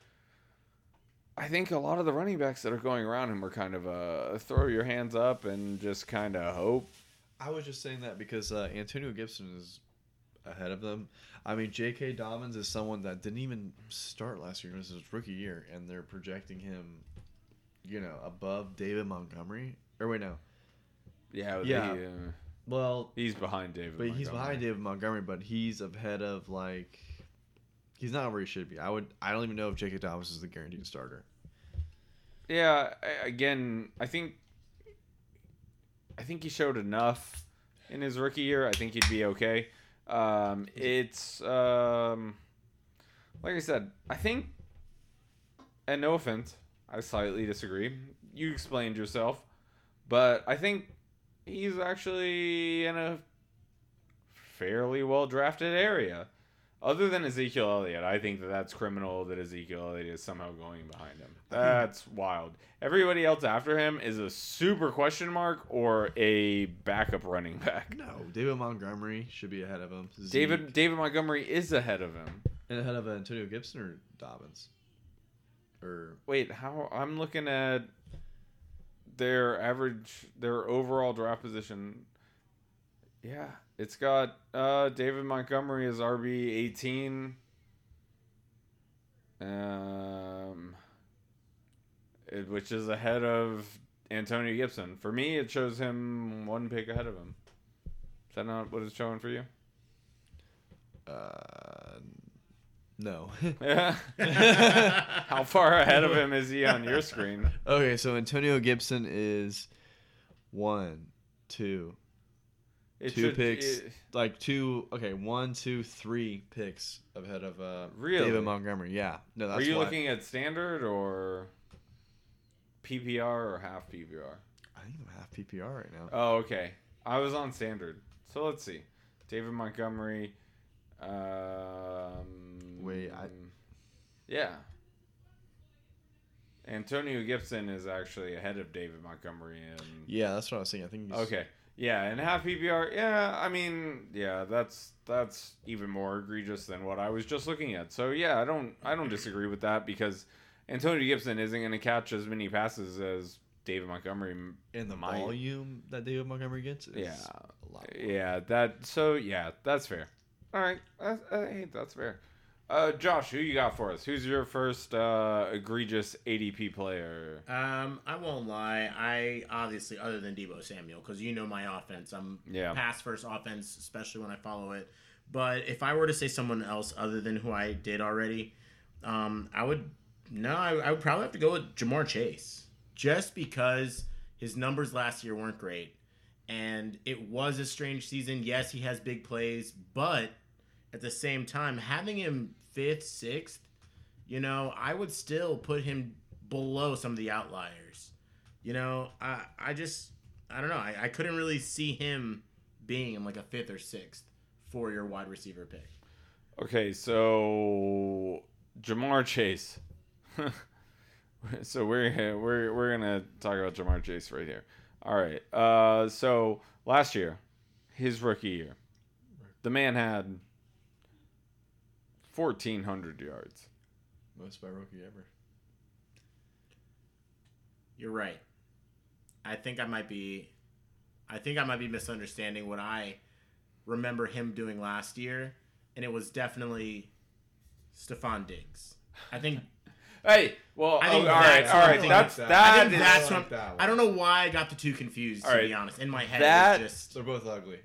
I think a lot of the running backs that are going around him are kind of uh, throw your hands up and just kind of hope. I was just saying that because uh, Antonio Gibson is ahead of them. I mean, J K. Dobbins is someone that didn't even start last year. This is his rookie year, and they're projecting him, you know, above David Montgomery. Or wait, no. Yeah, Yeah. he, uh, Well, he's behind David. but he's Montgomery. behind David Montgomery, but he's ahead of like. He's not where he should be. I would. I don't even know if J K. Dobbins is the guaranteed starter. Yeah, I- again, I think I think he showed enough in his rookie year. I think he'd be okay. Um, it's um, like I said, I think, and no offense, I slightly disagree. You explained yourself, but I think he's actually in a fairly well drafted area. Other than Ezekiel Elliott, I think that that's criminal that Ezekiel Elliott is somehow going behind him. That's wild. Everybody else after him is a super question mark or a backup running back. No, David Montgomery should be ahead of him. Zeke- David David Montgomery is ahead of him. and ahead of Antonio Gibson or Dobbins. Or Wait, how? I'm looking at their average, their overall draft position. Yeah, it's got uh, David Montgomery as R B eighteen. Um, it, which is ahead of Antonio Gibson. For me, it shows him one pick ahead of him. Is that not what it's showing for you? uh, no. Yeah. How far ahead of him is he on your screen? Okay, so Antonio Gibson is one, two, It two should- picks, it- like two. Okay, one, two, three picks ahead of uh, Really? David Montgomery. Yeah, no, that's Are you why. looking at standard or P P R or half P P R? I think I'm half P P R right now. Oh, okay. I was on standard. So let's see. David Montgomery. Um, Wait, I- Yeah. Antonio Gibson is actually ahead of David Montgomery. And Yeah, that's what I was saying. I think. He's, okay. Yeah, and half P P R. Yeah, I mean, yeah, that's that's even more egregious than what I was just looking at. So yeah, I don't I don't disagree with that because Antonio Gibson isn't going to catch as many passes as David Montgomery. And the might. volume that David Montgomery gets is Yeah. a lot. More. Yeah, that. So yeah, that's fair. All right, I, I think that's fair. Uh, Josh, who you got for us? Who's your first uh, egregious A D P player? Um, I won't lie. I obviously, other than Debo Samuel, because you know my offense. I'm Yeah. pass first offense, especially when I follow it. But if I were to say someone else other than who I did already, um, I would no, I, I would probably have to go with Jamar Chase, just because his numbers last year weren't great, and it was a strange season. Yes, he has big plays, but at the same time, having him fifth, sixth, you know, I would still put him below some of the outliers. You know, I I just, I don't know. I, I couldn't really see him being in like a fifth or sixth for your wide receiver pick. Okay, so Jamar Chase. So we're we're we're gonna talk about Jamar Chase right here. All right. Uh, so last year, his rookie year, the man had fourteen hundred yards. Most by rookie ever. You're right. I think I might be, I think I might be misunderstanding what I remember him doing last year, and it was definitely Stephon Diggs. I think. Hey, well, I oh, think all right, that's all what I right. think That's that- that I think is- that's I what like that one. I don't know why I got the two confused. All To right. be honest, in my head, That- it was just They're both ugly.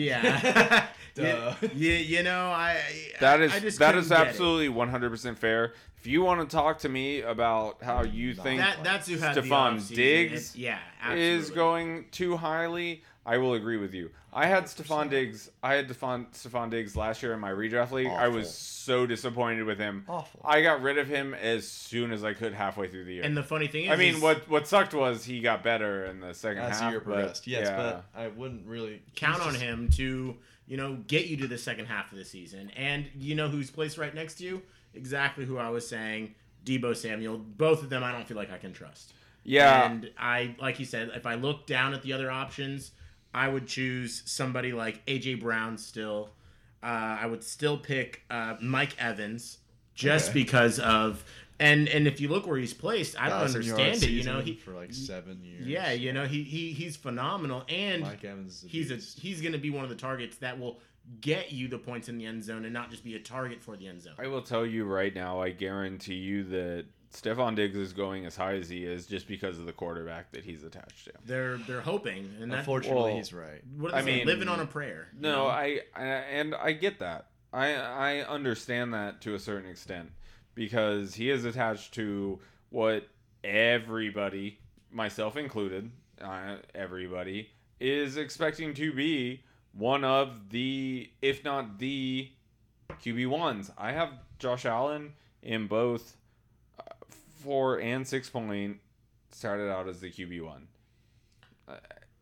yeah. Duh. yeah, you know, I That I, is I just that couldn't is get it. absolutely one hundred percent fair. If you want to talk to me about how you think that. That's who had the Stephon offseason. Diggs It- yeah, absolutely. is going too highly, I will agree with you. I had Stephon Diggs. I had Stephon, Stephon Diggs last year in my redraft league. I was Awful. so disappointed with him. Awful. I got rid of him as soon as I could halfway through the year. And the funny thing is, I mean, is what what sucked was he got better in the second As half. the year but, progressed, yes, yeah. but I wouldn't really count he's on just- him to, you know, get you to the second half of the season. And you know who's placed right next to you? Exactly who I was saying. Debo Samuel. Both of them I don't feel like I can trust. yeah. And I, like you said, if I look down at the other options, I would choose somebody like A J Brown still. Uh, I would still pick uh, Mike Evans just Okay. because of and and if you look where he's placed, I don't thousand yard understand it. You know, season he for like seven years. yeah, you know he he he's phenomenal and Mike Evans is a he's a beast. he's going to be one of the targets that will get you the points in the end zone and not just be a target for the end zone. I will tell you right now, I guarantee you that Stephon Diggs is going as high as he is just because of the quarterback that he's attached to. They're they're hoping, and that Unfortunately, well, he's right. what do I they say? mean, living on a prayer. you No, know? I, I and I get that. I I understand that to a certain extent because he is attached to what everybody, myself included, uh, everybody is expecting to be one of the, if not the Q B ones. I have Josh Allen in both uh, four and six point started out as the Q B one. Uh,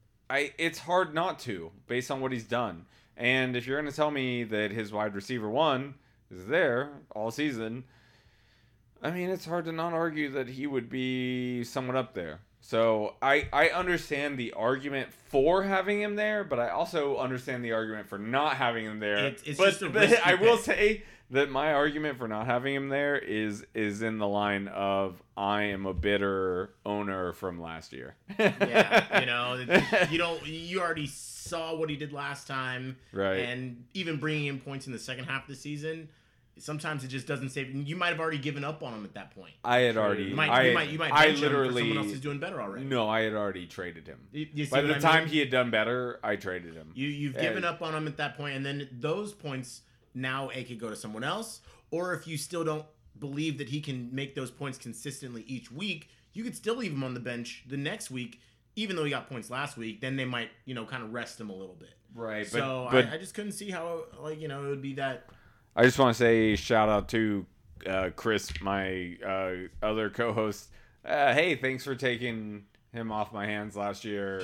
I it's hard not to based on what he's done. And if you're going to tell me that his wide receiver one is there all season, I mean, it's hard to not argue that he would be somewhat up there. So I I understand the argument for having him there, but I also understand the argument for not having him there. It's- it's but, just a but risky I will pick. say that my argument for not having him there is is in the line of I am a bitter owner from last year. Yeah, you know, it- you don't. You already saw what he did last time, Right. And even bringing in points in the second half of the season, sometimes it just doesn't save. You might have already given up on him at that point. I had already. You might, I, you might, you might I bench him for literally. someone else is doing better already. No, I had already traded him. You, you see By what the I time mean? he had done better, I traded him. You you've And- given up on him at that point, and then those points now it could go to someone else, or if you still don't believe that he can make those points consistently each week, you could still leave him on the bench the next week, even though he got points last week. Then they might you know kind of rest him a little bit. Right, but, So but I, I just couldn't see how like you know it would be that. I just want to say shout out to uh, Chris, my uh, other co-host. Uh, hey, thanks for taking him off my hands last year.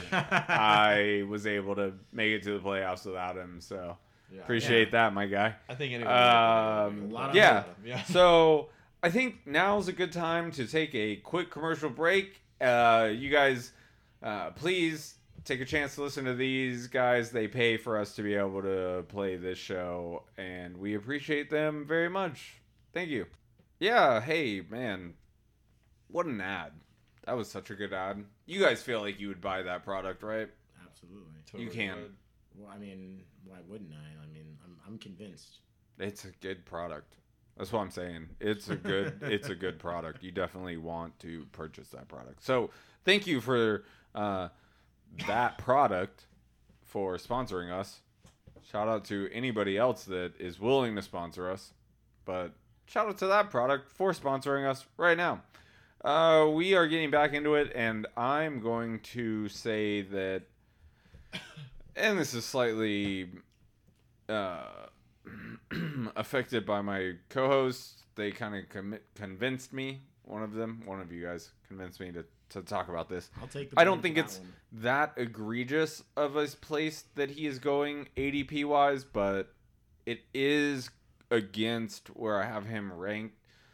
I was able to make it to the playoffs without him, so Yeah. appreciate Yeah. that, my guy. I think anyone. Um, A lot of- yeah. Yeah. So I think now's a good time to take a quick commercial break. Uh, you guys, uh, please take a chance to listen to these guys. They pay for us to be able to play this show, and we appreciate them very much. Thank you. Yeah. Hey, man, what an ad! That was such a good ad. You guys feel like you would buy that product, right? Absolutely. Totally You can. would. Well, I mean, why wouldn't I? I mean, I'm I'm convinced. It's a good product. That's what I'm saying. It's a good it's a good product. You definitely want to purchase that product. So thank you for uh, that product for sponsoring us. Shout out to anybody else that is willing to sponsor us. But shout out to that product for sponsoring us right now. Uh, we are getting back into it, and I'm going to say that, and this is slightly uh, affected by my co-hosts. They kind of com- convinced me. One of them, one of you guys, convinced me to, to talk about this. I'll take the. I don't blame think for that it's one. that egregious of a place that he is going A D P wise, but it is against where I have him ranked.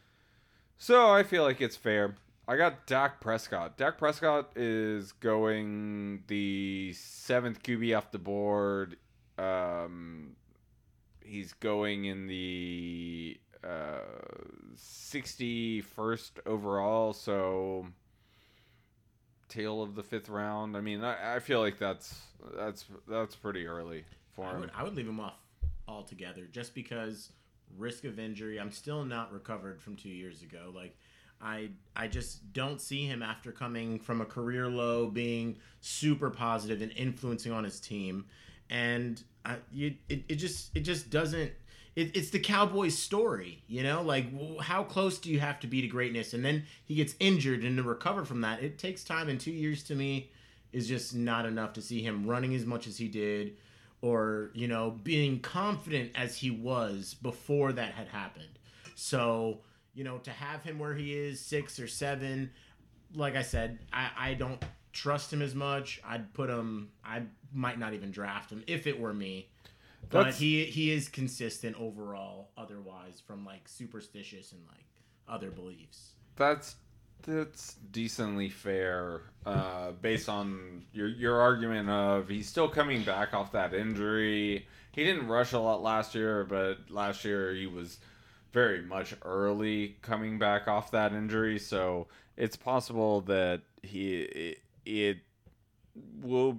So I feel like it's fair. I got Dak Prescott. Dak Prescott is going the seventh Q B off the board. Um, he's going in the uh, sixty-first overall, so tail of the fifth round. I mean, I, I feel like that's that's that's pretty early for I him. would I would leave him off altogether just because risk of injury. I'm still not recovered from two years ago. Like I I just don't see him after coming from a career low, being super positive and influencing on his team, and I, you, it it just it just doesn't. It, it's the Cowboys story, you know. Like w- how close do you have to be to greatness, and then he gets injured, and to recover from that, it takes time. And two years to me is just not enough to see him running as much as he did, or you know being confident as he was before that had happened. So you know to have him where he is six or seven, like I said, I, I don't trust him as much. I'd put him. I might not even draft him if it were me. But That's- he he is consistent overall. Otherwise, from like superstitious and like other beliefs. That's that's decently fair, uh, based on your your argument of he's still coming back off that injury. He didn't rush a lot last year, but last year he was very much early coming back off that injury. So it's possible that he it, it will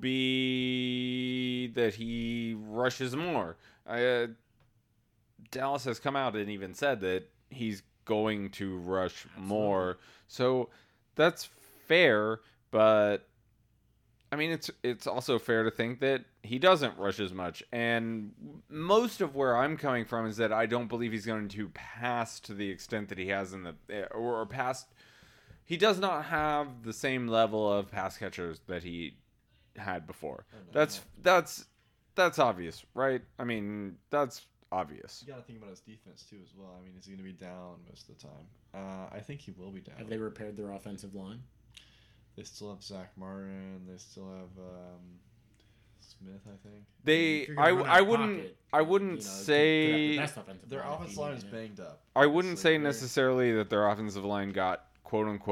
be that he rushes more. Uh, Dallas has come out and even said that he's going to rush more. So that's fair, but I mean it's it's also fair to think that he doesn't rush as much. And most of where I'm coming from is that I don't believe he's going to pass to the extent that he has in the or, or pass. He does not have the same level of pass catchers that he had before. That's that's that's obvious, right? I mean, that's obvious. You got to think about his defense too, as well. I mean, is he going to be down most of the time? Uh, I think he will be down. Have they repaired their offensive line? They still have Zach Martin. They still have um, Smith, I think. They, If you're I, gonna run I out of wouldn't, pocket, I wouldn't you know, could have the say, best offensive Their line if offensive you line need is it. banged up. I wouldn't It's say like very- necessarily that their offensive line got quote unquote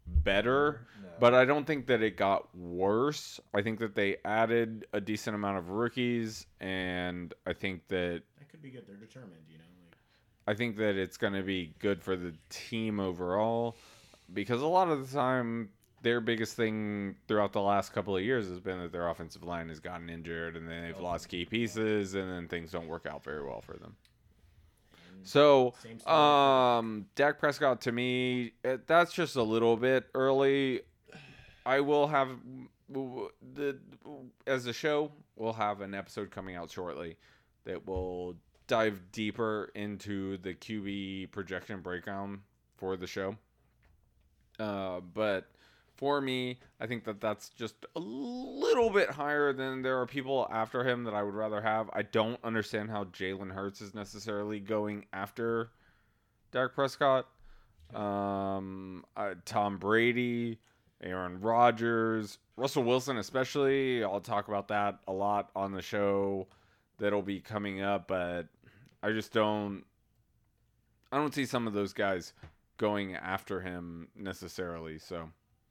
better, No. but I don't think that it got worse. I think that they added a decent amount of rookies, and I think that That could be good. They're determined, you know. Like, I think that it's going to be good for the team overall, because a lot of the time their biggest thing throughout the last couple of years has been that their offensive line has gotten injured, and then they've lost key pieces, and then things don't work out very well for them. So, Same story. um, Dak Prescott, to me, it, that's just a little bit early. I will have the as a show, we'll have an episode coming out shortly that will dive deeper into the Q B projection breakdown for the show. Uh, but for me, I think that that's just a little bit higher than there are people after him that I would rather have. I don't understand how Jalen Hurts is necessarily going after Dak Prescott. Um, uh, Tom Brady, Aaron Rodgers, Russell Wilson especially. I'll talk about that a lot on the show that'll be coming up, but I just don't I don't see some of those guys going after him necessarily, so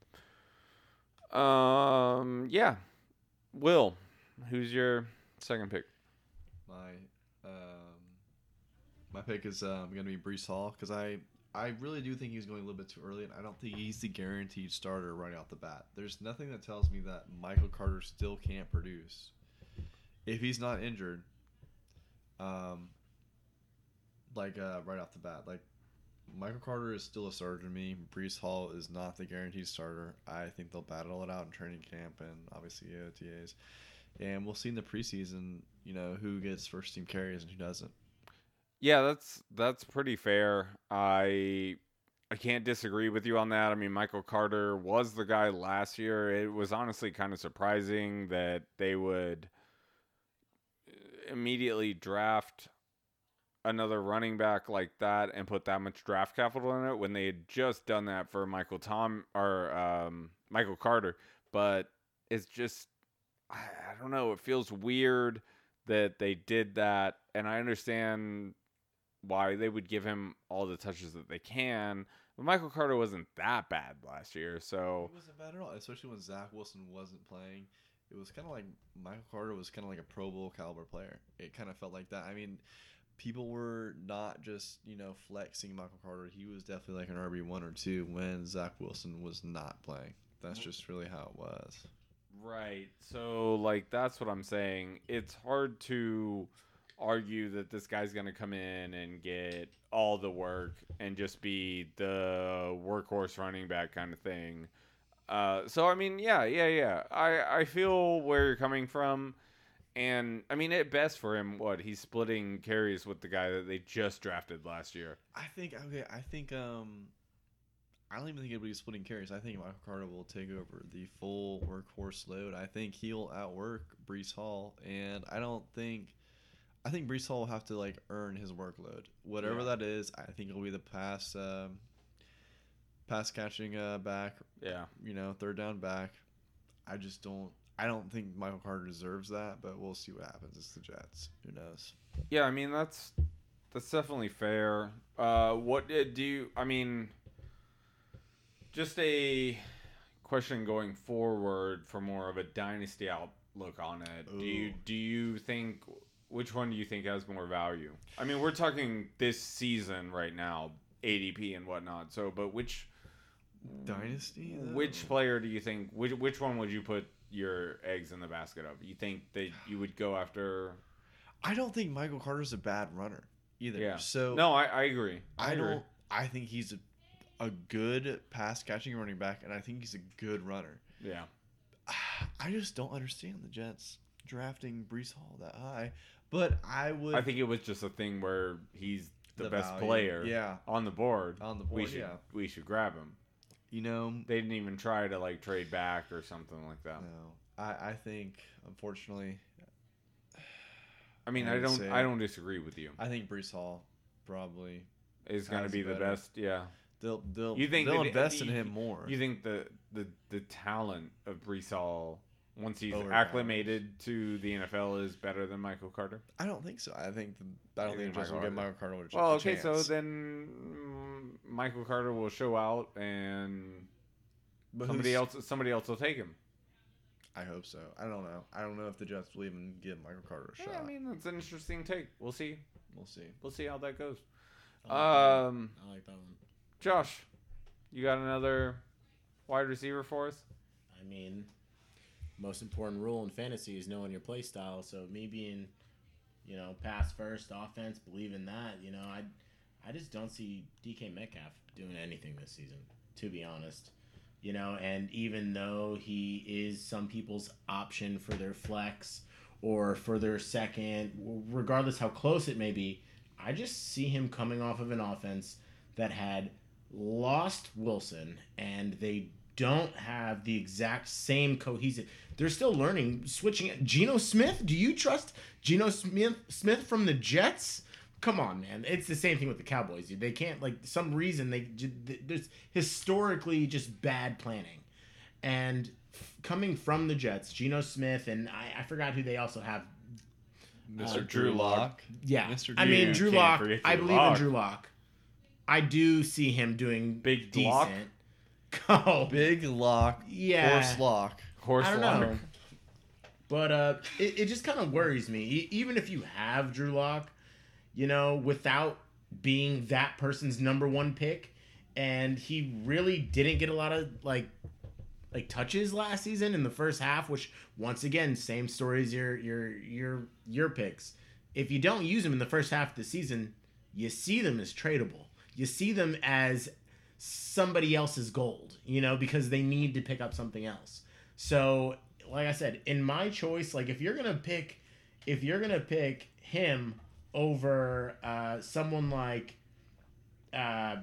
Um, yeah. Will, who's your second pick? My um, my pick is um, going to be Breece Hall because I, I really do think he's going a little bit too early, and I don't think he's the guaranteed starter right off the bat. There's nothing that tells me that Michael Carter still can't produce if he's not injured. Um, like uh, right off the bat, like Michael Carter is still a starter to me. Breece Hall is not the guaranteed starter. I think they'll battle it out in training camp and obviously O T As. And we'll see in the preseason, you know, who gets first team carries and who doesn't. Yeah, that's that's pretty fair. I I can't disagree with you on that. I mean, Michael Carter was the guy last year. It was honestly kind of surprising that they would immediately draft another running back like that and put that much draft capital in it when they had just done that for Michael Tom or um, Michael Carter. But it's just, I, I don't know. It feels weird that they did that, and I understand why they would give him all the touches that they can. But Michael Carter wasn't that bad last year, so It wasn't bad at all, especially when Zach Wilson wasn't playing. It was kind of like Michael Carter was kind of like a Pro Bowl caliber player. It kind of felt like that. I mean, people were not just, you know, flexing Michael Carter. He was definitely like an R B one or two when Zach Wilson was not playing. That's just really how it was. right. So like that's what I'm saying. It's hard to argue that this guy's going to come in and get all the work and just be the workhorse running back kind of thing. Uh, so, I mean, yeah, yeah, yeah. I, I feel where you're coming from. And, I mean, at best for him, what? He's splitting carries with the guy that they just drafted last year. I think, okay, I think, um, I don't even think it'll be splitting carries. I think Michael Carter will take over the full workhorse load. I think he'll outwork Breece Hall. And I don't think, I think Breece Hall will have to, like, earn his workload. Whatever Yeah. that is, I think it'll be the pass, um, pass catching uh, back, Yeah. you know, third down back. I just don't. I don't think Michael Carter deserves that, but we'll see what happens. It's the Jets. Who knows? Yeah, I mean, that's that's definitely fair. Uh, what uh, do you, I mean, just a question going forward for more of a dynasty outlook on it. Do you, Ooh. do you think, which one do you think has more value? I mean, we're talking this season right now, A D P and whatnot. So, but which Dynasty. Though? which player do you think? Which which one would you put your eggs in the basket of? You think that you would go after? I don't think Michael Carter's a bad runner either. Yeah. So No, I, I agree. I, I agree. don't. I think he's a, a good pass catching running back, and I think he's a good runner. Yeah. I just don't understand the Jets drafting Breece Hall that high. But I would. I think it was just a thing where he's the, The best value. player Yeah. on the board. On the we board, should yeah. we should grab him. You know. They didn't even try to like trade back or something like that. No, I I think unfortunately. I mean, I I would don't say- I don't disagree with you. I think Breece Hall probably Is going to has be the better. best. Yeah. they'll they'll You think they'll that- invest in you- him more. You think the the the talent of Breece Hall once he's Overpowers. acclimated to the N F L is better than Michael Carter? I don't think so. I think the, I don't You think think the Jets will Michael give Michael Carter a Well, a okay, so chance. then mm, Michael Carter will show out and But somebody who's- else somebody else will take him. I hope so. I don't know. I don't know if the Jets will even give Michael Carter a shot. Yeah, I mean that's an interesting take. We'll see. We'll see. We'll see how that goes. I like that one. Um, I like that one. Josh, you got another wide receiver for us? I mean, most important rule in fantasy is knowing your play style. So me being, you know, pass first offense, believe in that. You know, I, I just don't see D K Metcalf doing anything this season, to be honest. You know, and even though he is some people's option for their flex or for their second, regardless how close it may be, I just see him coming off of an offense that had lost Wilson and they don't have the exact same cohesive. They're still learning, switching. Geno Smith, do you trust Geno Smith Smith from the Jets? Come on, man. It's the same thing with the Cowboys. They can't, like, some reason they there's historically just bad planning. And f- coming from the Jets, Geno Smith, and I, I forgot who they also have. Mister Uh, Drew Lock. Yeah. Mister I mean, Drew. Drew Can't Lock. forget I Drew believe Lock. in Drew Lock. I do see him doing Big decent. Lock? Oh, Big Lock. Yeah. Horse Lock. Horse I don't lock. know. But uh, it, it just kind of worries me. E- even if you have Drew Lock, you know, without being that person's number one pick, and he really didn't get a lot of like like touches last season in the first half, which once again, same story as your your your your picks. If you don't use them in the first half of the season, you see them as tradable. You see them as somebody else's gold, you know, because they need to pick up something else. So, like I said, in my choice, like if you're gonna pick, if you're gonna pick him over uh, someone like, uh,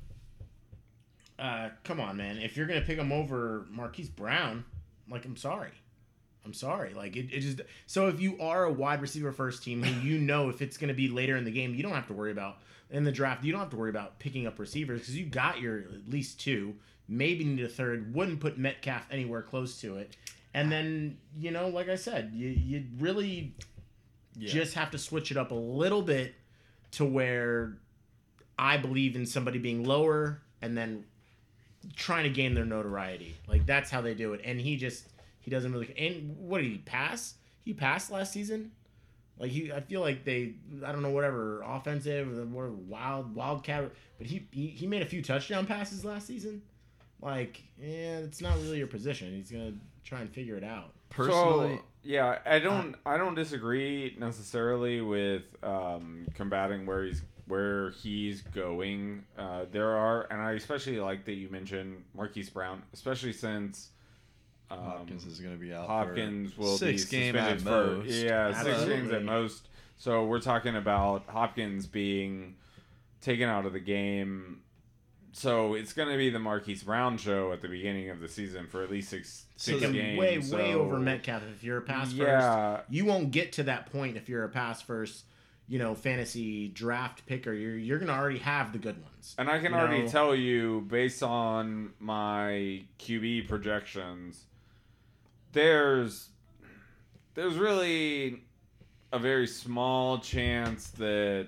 uh, come on, man, if you're gonna pick him over Marquise Brown, like I'm sorry, I'm sorry, like it, it just. So if you are a wide receiver first team, who you know if it's gonna be later in the game, you don't have to worry about in the draft. You don't have to worry about picking up receivers because you got your at least two. Maybe need a third. Wouldn't put Metcalf anywhere close to it. And then, you know, like I said, you you really Yeah. just have to switch it up a little bit to where I believe in somebody being lower and then trying to gain their notoriety. Like that's how they do it. And he just he doesn't really. And what did he pass? He passed last season. Like he, I feel like they, I don't know, whatever offensive, or whatever wild wildcat, but he, he he made a few touchdown passes last season. Like, yeah, it's not really your position. He's gonna try and figure it out. Personally, So, yeah, I don't I don't disagree necessarily with um, combating where he's where he's going. Uh, there are, and I especially like that you mentioned Marquise Brown, especially since um, Hopkins is going to be out. Hopkins for will six be game suspended at for most. yeah six Absolutely. games at most. So we're talking about Hopkins being taken out of the game. So it's going to be the Marquise Brown show at the beginning of the season for at least six six So- games. Way so, way over Metcalf if you're a pass Yeah. first. You won't get to that point if you're a pass first, you know, fantasy draft picker. You're you're gonna already have the good ones. And I can You already know? tell you, based on my Q B projections, there's there's really a very small chance that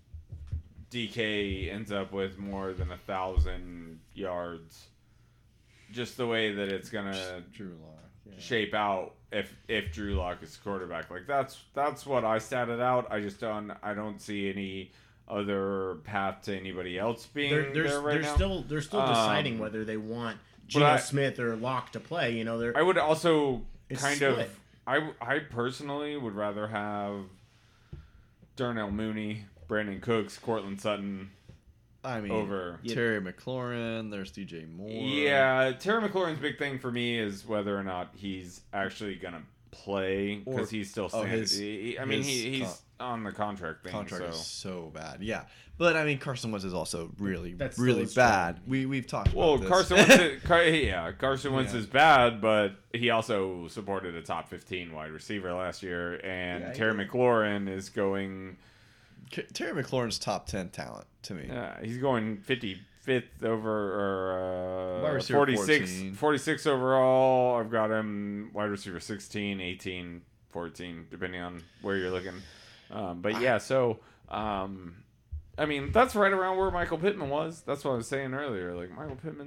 D K ends up with more than a thousand yards. Just the way that it's gonna Drew Lock. Yeah. shape out if if Drew Lock is quarterback. Like that's that's what I statted out. I just don't I don't see any other path to anybody else being They're, they're, there right they're now. still they're still Um, deciding whether they want but Geno I- Smith or Locke to play. You know, they're I would also It's kind split. of I I personally would rather have Darnell Mooney, Brandon Cooks, Cortland Sutton I mean, over. Terry McLaurin. There's D J Moore. Yeah, Terry McLaurin's big thing for me is whether or not he's actually gonna play because Or- he's still oh, standing. his- he, I mean, his he, he's con- on the contract thing. Contract so. is so bad. Yeah, but I mean Carson Wentz is also really, That's still really a struggle. bad. We we've talked Well, about this. Carson Wentz, is, Car- yeah, Carson Wentz Yeah. is bad, but he also supported a top fifteen wide receiver last year, and Yeah, he Terry did. McLaurin is going. K- Terry McLaurin's top ten talent to me. Yeah, he's going fifty-fifth over Wide or uh, receiver forty-six, fourteen. forty-six overall. I've got him wide receiver sixteen, eighteen, fourteen, depending on where you're looking. Um, but yeah, so um, I mean that's right around where Michael Pittman was. That's what I was saying earlier. Like Michael Pittman's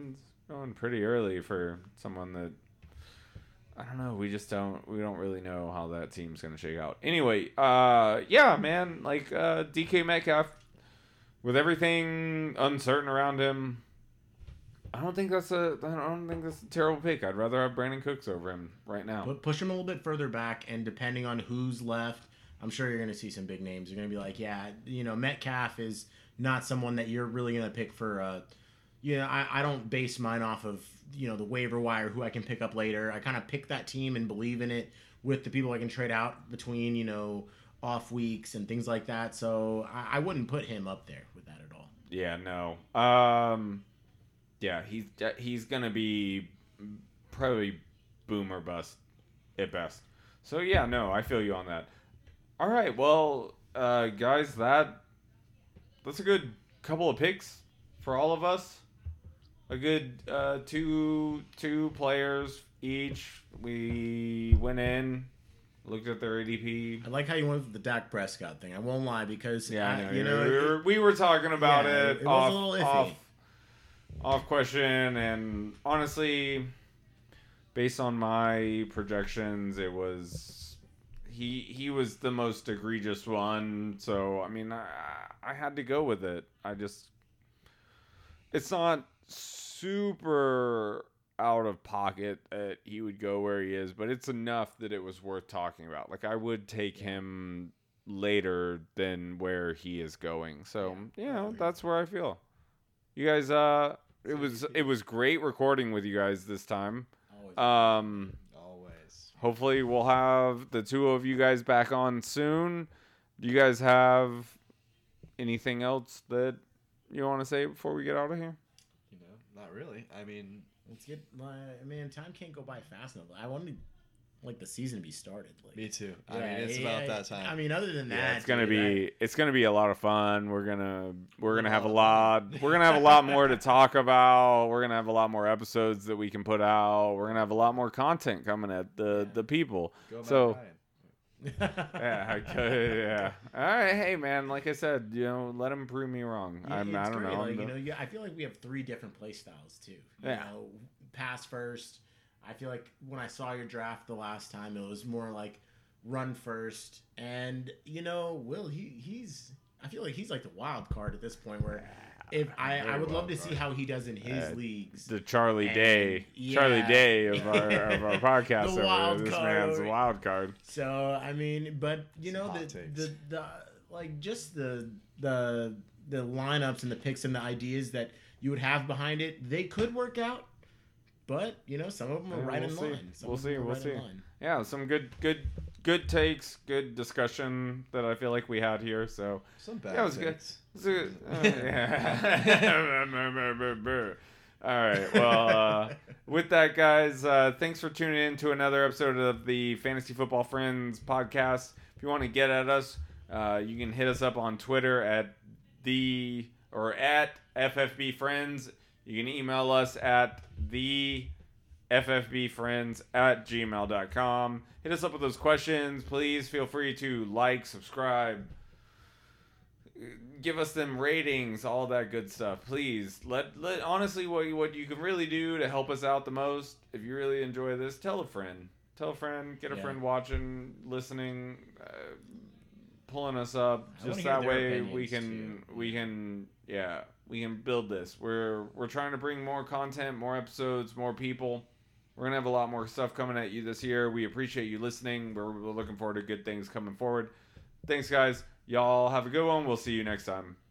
going pretty early for someone that I don't know. We just don't. We don't really know how that team's gonna shake out. Anyway, uh, yeah, man. Like uh, D K Metcalf, with everything uncertain around him, I don't think that's a. I don't think that's a terrible pick. I'd rather have Brandon Cooks over him right now. But push him a little bit further back, and depending on who's left, I'm sure you're going to see some big names. You're going to be like, yeah, you know, Metcalf is not someone that you're really going to pick for. Uh, you know, I, I don't base mine off of, you know, the waiver wire, who I can pick up later. I kind of pick that team and believe in it with the people I can trade out between, you know, off weeks and things like that. So I, I wouldn't put him up there with that at all. Yeah, no. Um, yeah, he's he's gonna be probably boom or bust at best. So yeah, no, I feel you on that. All right, well, uh, guys, that that's a good couple of picks for all of us. A good uh, two two players each. We went in, looked at their A D P. I like how you went with the Dak Prescott thing. I won't lie, because Yeah, I I, know. you we, know, were, it- we were talking about yeah, it, it was off, a little iffy. off, off question, and honestly, based on my projections, it was he he was the most egregious one. So I mean, I I had to go with it. I just it's not super out of pocket that he would go where he is, but it's enough that it was worth talking about. Like I would take him later than where he is going. So, you know, that's where I feel. You guys uh it was it was great recording with you guys this time. Always. Um Always. hopefully we'll have the two of you guys back on soon. Do you guys have anything else that you want to say before we get out of here? You know, not really. I mean, Let's get my man. Time can't go by fast enough. I wanted like the season to be started. Like, me too. I yeah, mean, it's yeah, about that time. I mean, other than that, Yeah, it's gonna dude, be it's gonna be a lot of fun. We're gonna we're gonna have a A lot lot. we're gonna have a lot more to talk about. We're gonna have a lot more episodes that we can put out. We're gonna have a lot more content coming at the the people. Go Matt So Ryan. yeah, I could, yeah. All right, hey man, like I said, you know, let them prove me wrong. Yeah, I'm, I it's don't great. know. Like, I'm you the- know, yeah, I feel like we have three different play styles too. You Yeah. know, pass first. I feel like when I saw your draft the last time, it was more like run first. And you know, Will, he he's. I feel like he's like the wild card at this point. Where if I, I Very would love to wild see card. how he does in his Uh, leagues. the Charlie And, Day, yeah. Charlie Day of our of our podcast. The over here. wild This card man's over a here. wild card. So I mean, but you Some know hot the, takes. the the like just the the the lineups and the picks and the ideas that you would have behind it, they could work out. But you know, some of them are Yeah, right we'll in see. line. Some We'll of them see, are we'll right see. in line. Yeah, some good good good takes, good discussion that I feel like we had here. So Some bad Yeah, it was good. takes. It's a- uh, yeah. All right. Well, uh, with that, guys, uh, thanks for tuning in to another episode of the Fantasy Football Friends podcast. If you want to get at us, uh, you can hit us up on Twitter at the or at F F B Friends. You can email us at the F F B Friends at gmail dot com. Hit us up with those questions. Please feel free to like, subscribe, give us them ratings, all that good stuff. Please let let honestly what you, what you can really do to help us out the most. If you really enjoy this, tell a friend. Tell a friend. Get a Yeah. friend watching, listening, uh, pulling us up. I wanna Just hear that their way we opinions, can too. we can yeah we can build this. We're we're trying to bring more content, more episodes, more people. We're gonna have a lot more stuff coming at you this year. We appreciate you listening. We're, we're looking forward to good things coming forward. Thanks, guys. Y'all have a good one. We'll see you next time.